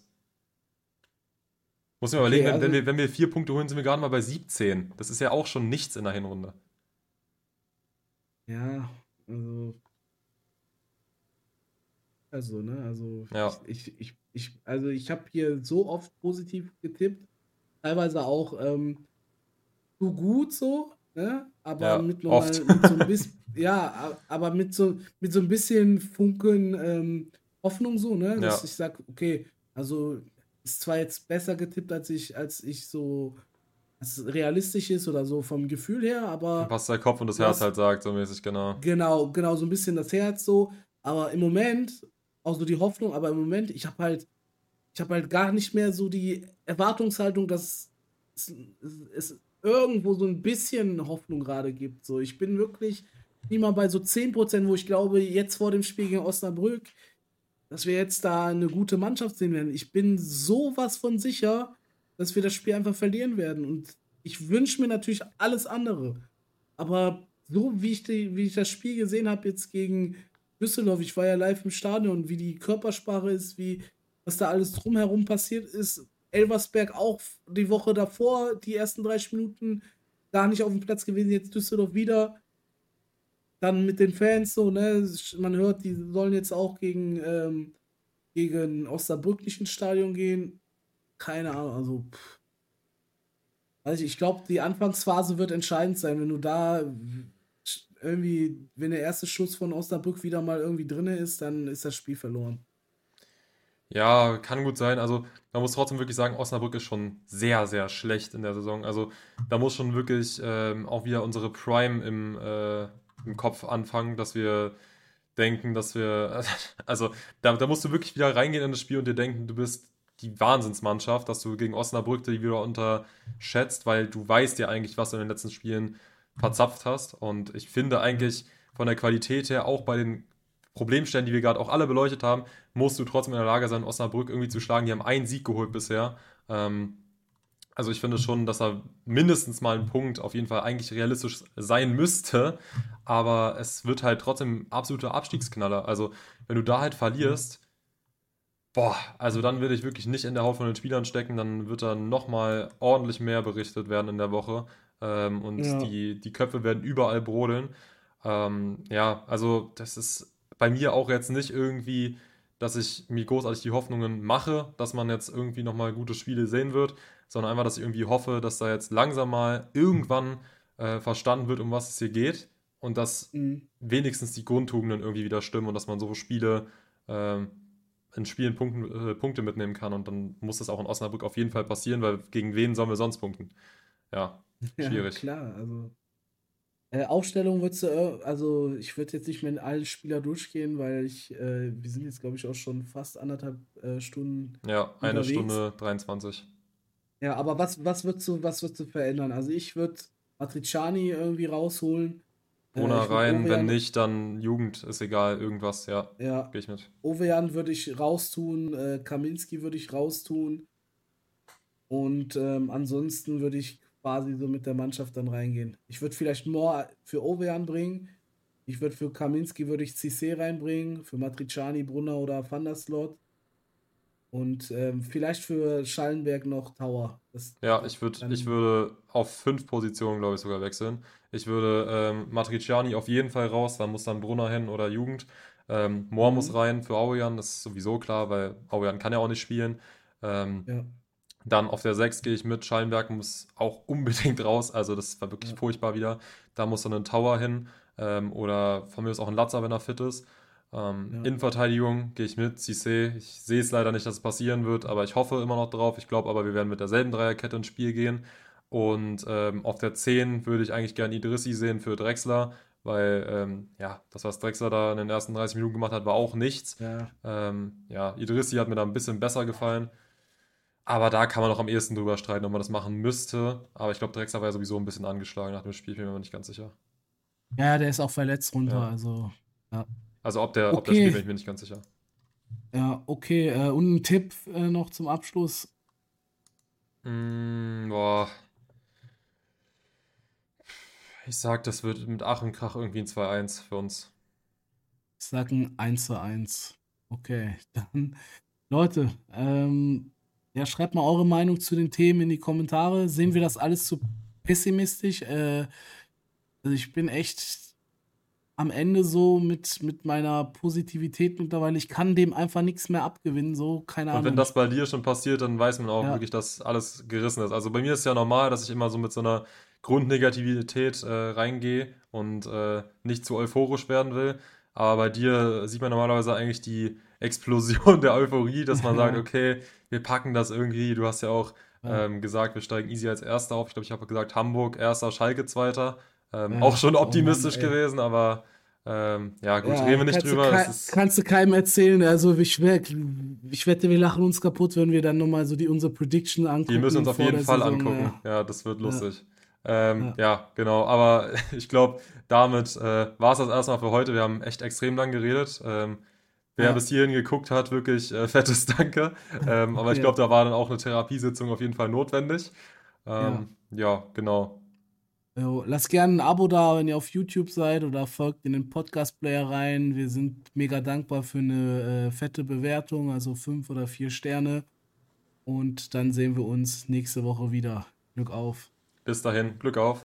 Muss mir überlegen, Okay, wenn, wenn, also, wir, wenn wir vier Punkte holen, sind wir gerade mal bei siebzehn. Das ist ja auch schon nichts in der Hinrunde. ja, also, Also, ne? Also ich, Ja, ich, ich, ich, also ich habe hier so oft positiv getippt, teilweise auch ähm, zu gut so, ne? Aber ja, mit oft. nochmal, mit so ein bisschen, ja, a- aber mit so, mit so ein bisschen Funkeln ähm, Hoffnung so, ne? Dass Ja, ich sage, okay, also ist zwar jetzt besser getippt, als ich, als ich so, als es realistisch ist oder so vom Gefühl her, aber was der Kopf und das du Herz hast halt sagt, so mäßig, genau. genau, genau so ein bisschen das Herz so, aber im Moment, auch so die Hoffnung, aber im Moment, ich habe halt ich habe halt gar nicht mehr so die Erwartungshaltung, dass es, es irgendwo so ein bisschen Hoffnung gerade gibt. So, ich bin wirklich immer bei so zehn Prozent, wo ich glaube, jetzt vor dem Spiel gegen Osnabrück, dass wir jetzt da eine gute Mannschaft sehen werden. Ich bin sowas von sicher, dass wir das Spiel einfach verlieren werden. Und ich wünsche mir natürlich alles andere. Aber so wie ich, die, wie ich das Spiel gesehen habe jetzt gegen Düsseldorf, ich war ja live im Stadion, wie die Körpersprache ist, wie was da alles drumherum passiert ist. Elversberg auch die Woche davor, die ersten dreißig Minuten gar nicht auf dem Platz gewesen, jetzt Düsseldorf wieder. Dann mit den Fans so, ne? Man hört, die sollen jetzt auch gegen, ähm, gegen Osnabrück nicht ins Stadion gehen. Keine Ahnung, also, pff, weiß ich, ich glaube, die Anfangsphase wird entscheidend sein, wenn du da irgendwie, wenn der erste Schuss von Osnabrück wieder mal irgendwie drin ist, dann ist das Spiel verloren. Ja, kann gut sein. Also, man muss trotzdem wirklich sagen, Osnabrück ist schon sehr, sehr schlecht in der Saison. Also, da muss schon wirklich ähm, auch wieder unsere Prime im, äh, im Kopf anfangen, dass wir denken, dass wir. Also, da, da musst du wirklich wieder reingehen in das Spiel und dir denken, du bist die Wahnsinnsmannschaft, dass du gegen Osnabrück die wieder unterschätzt, weil du weißt ja eigentlich, was du in den letzten Spielen verzapft hast. Und ich finde Ja. eigentlich von der Qualität her, auch bei den Problemstellen, die wir gerade auch alle beleuchtet haben, musst du trotzdem in der Lage sein, Osnabrück irgendwie zu schlagen. Die haben einen Sieg geholt bisher. Ähm, also ich finde schon, dass er mindestens mal ein Punkt auf jeden Fall eigentlich realistisch sein müsste. Aber es wird halt trotzdem ein absoluter Abstiegsknaller. Also wenn du da halt Ja. verlierst, boah, also dann würde ich wirklich nicht in der Haut von den Spielern stecken. Dann wird da nochmal ordentlich mehr berichtet werden in der Woche. Ähm, und Ja. die, die Köpfe werden überall brodeln. Ähm, ja, also das ist bei mir auch jetzt nicht irgendwie, dass ich mir großartig die Hoffnungen mache, dass man jetzt irgendwie nochmal gute Spiele sehen wird, sondern einfach, dass ich irgendwie hoffe, dass da jetzt langsam mal irgendwann äh, verstanden wird, um was es hier geht und dass Mhm. wenigstens die Grundtugenden irgendwie wieder stimmen und dass man so Spiele ähm, in Spielen Punkten, äh, Punkte mitnehmen kann und dann muss das auch in Osnabrück auf jeden Fall passieren, weil gegen wen sollen wir sonst punkten? Ja, Ja, schwierig. klar. Also, äh, Aufstellung würdest du, äh, also ich würde jetzt nicht mehr in alle Spieler durchgehen, weil ich, äh, wir sind jetzt, glaube ich, auch schon fast anderthalb äh, Stunden Ja, eine unterwegs. Stunde dreiundzwanzig. Ja, aber was, was würdest du, was würdest du verändern? Also ich würde Matriciani irgendwie rausholen. Äh, Brunner ich würde rein, wenn Ovejan, nicht, dann Jugend, ist egal, irgendwas, ja, ja, gehe ich mit. Ovejan würde ich raustun, äh, Kaminski würde ich raustun und ähm, ansonsten würde ich quasi so mit der Mannschaft dann reingehen. Ich würde vielleicht Moore für Ovejan bringen. Ich würde für Kaminski würde ich Cissé reinbringen, für Matriciani, Brunner oder Van der Sloot und ähm, vielleicht für Schallenberg noch Tower. Das, Ja, das ich würde ich dann, würde auf fünf Positionen, glaube ich, sogar wechseln. Ich würde ähm, Matriciani auf jeden Fall raus, dann muss dann Brunner hin oder Jugend. Ähm, Mohr muss mhm, rein für Aujan, das ist sowieso klar, weil Aujan kann ja auch nicht spielen. Ähm, ja, Dann auf der sechs gehe ich mit. Schallenberg muss auch unbedingt raus. Also das war wirklich ja, furchtbar wieder. Da muss dann ein Tower hin. Ähm, oder von mir aus auch ein Latzer, wenn er fit ist. Ähm, ja. Innenverteidigung gehe ich mit. Cissé. Ich sehe es leider nicht, dass es passieren wird, aber ich hoffe immer noch drauf. Ich glaube aber, wir werden mit derselben Dreierkette ins Spiel gehen. Und ähm, auf der zehn würde ich eigentlich gerne Idrissi sehen für Drexler, weil ähm, ja, das, was Drexler da in den ersten dreißig Minuten gemacht hat, war auch nichts. Ja, Ähm, ja, Idrissi hat mir da ein bisschen besser gefallen. Aber da kann man noch am ehesten drüber streiten, ob man das machen müsste. Aber ich glaube, Drexler war ja sowieso ein bisschen angeschlagen nach dem Spiel, bin mir nicht ganz sicher. ja, der ist auch verletzt runter, Ja. also ja. Also ob der, ob der spielt, bin Okay, ich mir nicht ganz sicher. ja, okay. Äh, und ein Tipp äh, noch zum Abschluss. Mm, boah, ich sag, das wird mit Ach und Krach irgendwie ein zwei eins für uns. Ich sag ein eins zu eins. Okay, dann, Leute, ähm, ja, schreibt mal eure Meinung zu den Themen in die Kommentare. Sehen wir das alles zu pessimistisch? Äh, also ich bin echt. am Ende so mit, mit meiner Positivität mittlerweile. Ich kann dem einfach nichts mehr abgewinnen, so, keine Und wenn Ahnung. das bei dir schon passiert, dann weiß man auch Ja, wirklich, dass alles gerissen ist. Also bei mir ist ja normal, dass ich immer so mit so einer Grundnegativität äh, reingehe und äh, nicht zu euphorisch werden will. Aber bei dir sieht man normalerweise eigentlich die Explosion der Euphorie, dass man sagt, ja, okay, wir packen das irgendwie. Du hast ja auch ja. ähm, gesagt, wir steigen easy als Erster auf. Ich glaube, ich habe gesagt, Hamburg Erster, Schalke Zweiter. Ähm, auch Ja, schon oh Mann, optimistisch ey. gewesen, aber ähm, ja gut, reden Ja, wir nicht kannst du, drüber. Das kei- ist, kannst du keinem erzählen. Also ich, wär, ich wette, wir lachen uns kaputt, wenn wir dann nochmal so die unsere Prediction Die müssen uns angucken auf vor jeden der Fall Saison. angucken. Ja, Ja, das wird ja, lustig. Ähm, ja, ja, genau. Aber ich glaube, damit äh, war es das erstmal für heute. Wir haben echt extrem lang geredet. Ähm, wer ja, bis hierhin geguckt hat, wirklich äh, fettes Danke. Ähm, aber ich glaube, ja, da war dann auch eine Therapiesitzung auf jeden Fall notwendig. ja. Ähm, ja, genau. Jo, lasst gerne ein Abo da, wenn ihr auf YouTube seid oder folgt in den Podcast-Player rein. Wir sind mega dankbar für eine äh, fette Bewertung, also fünf oder vier Sterne. Und dann sehen wir uns nächste Woche wieder. Glück auf. Bis dahin, Glück auf.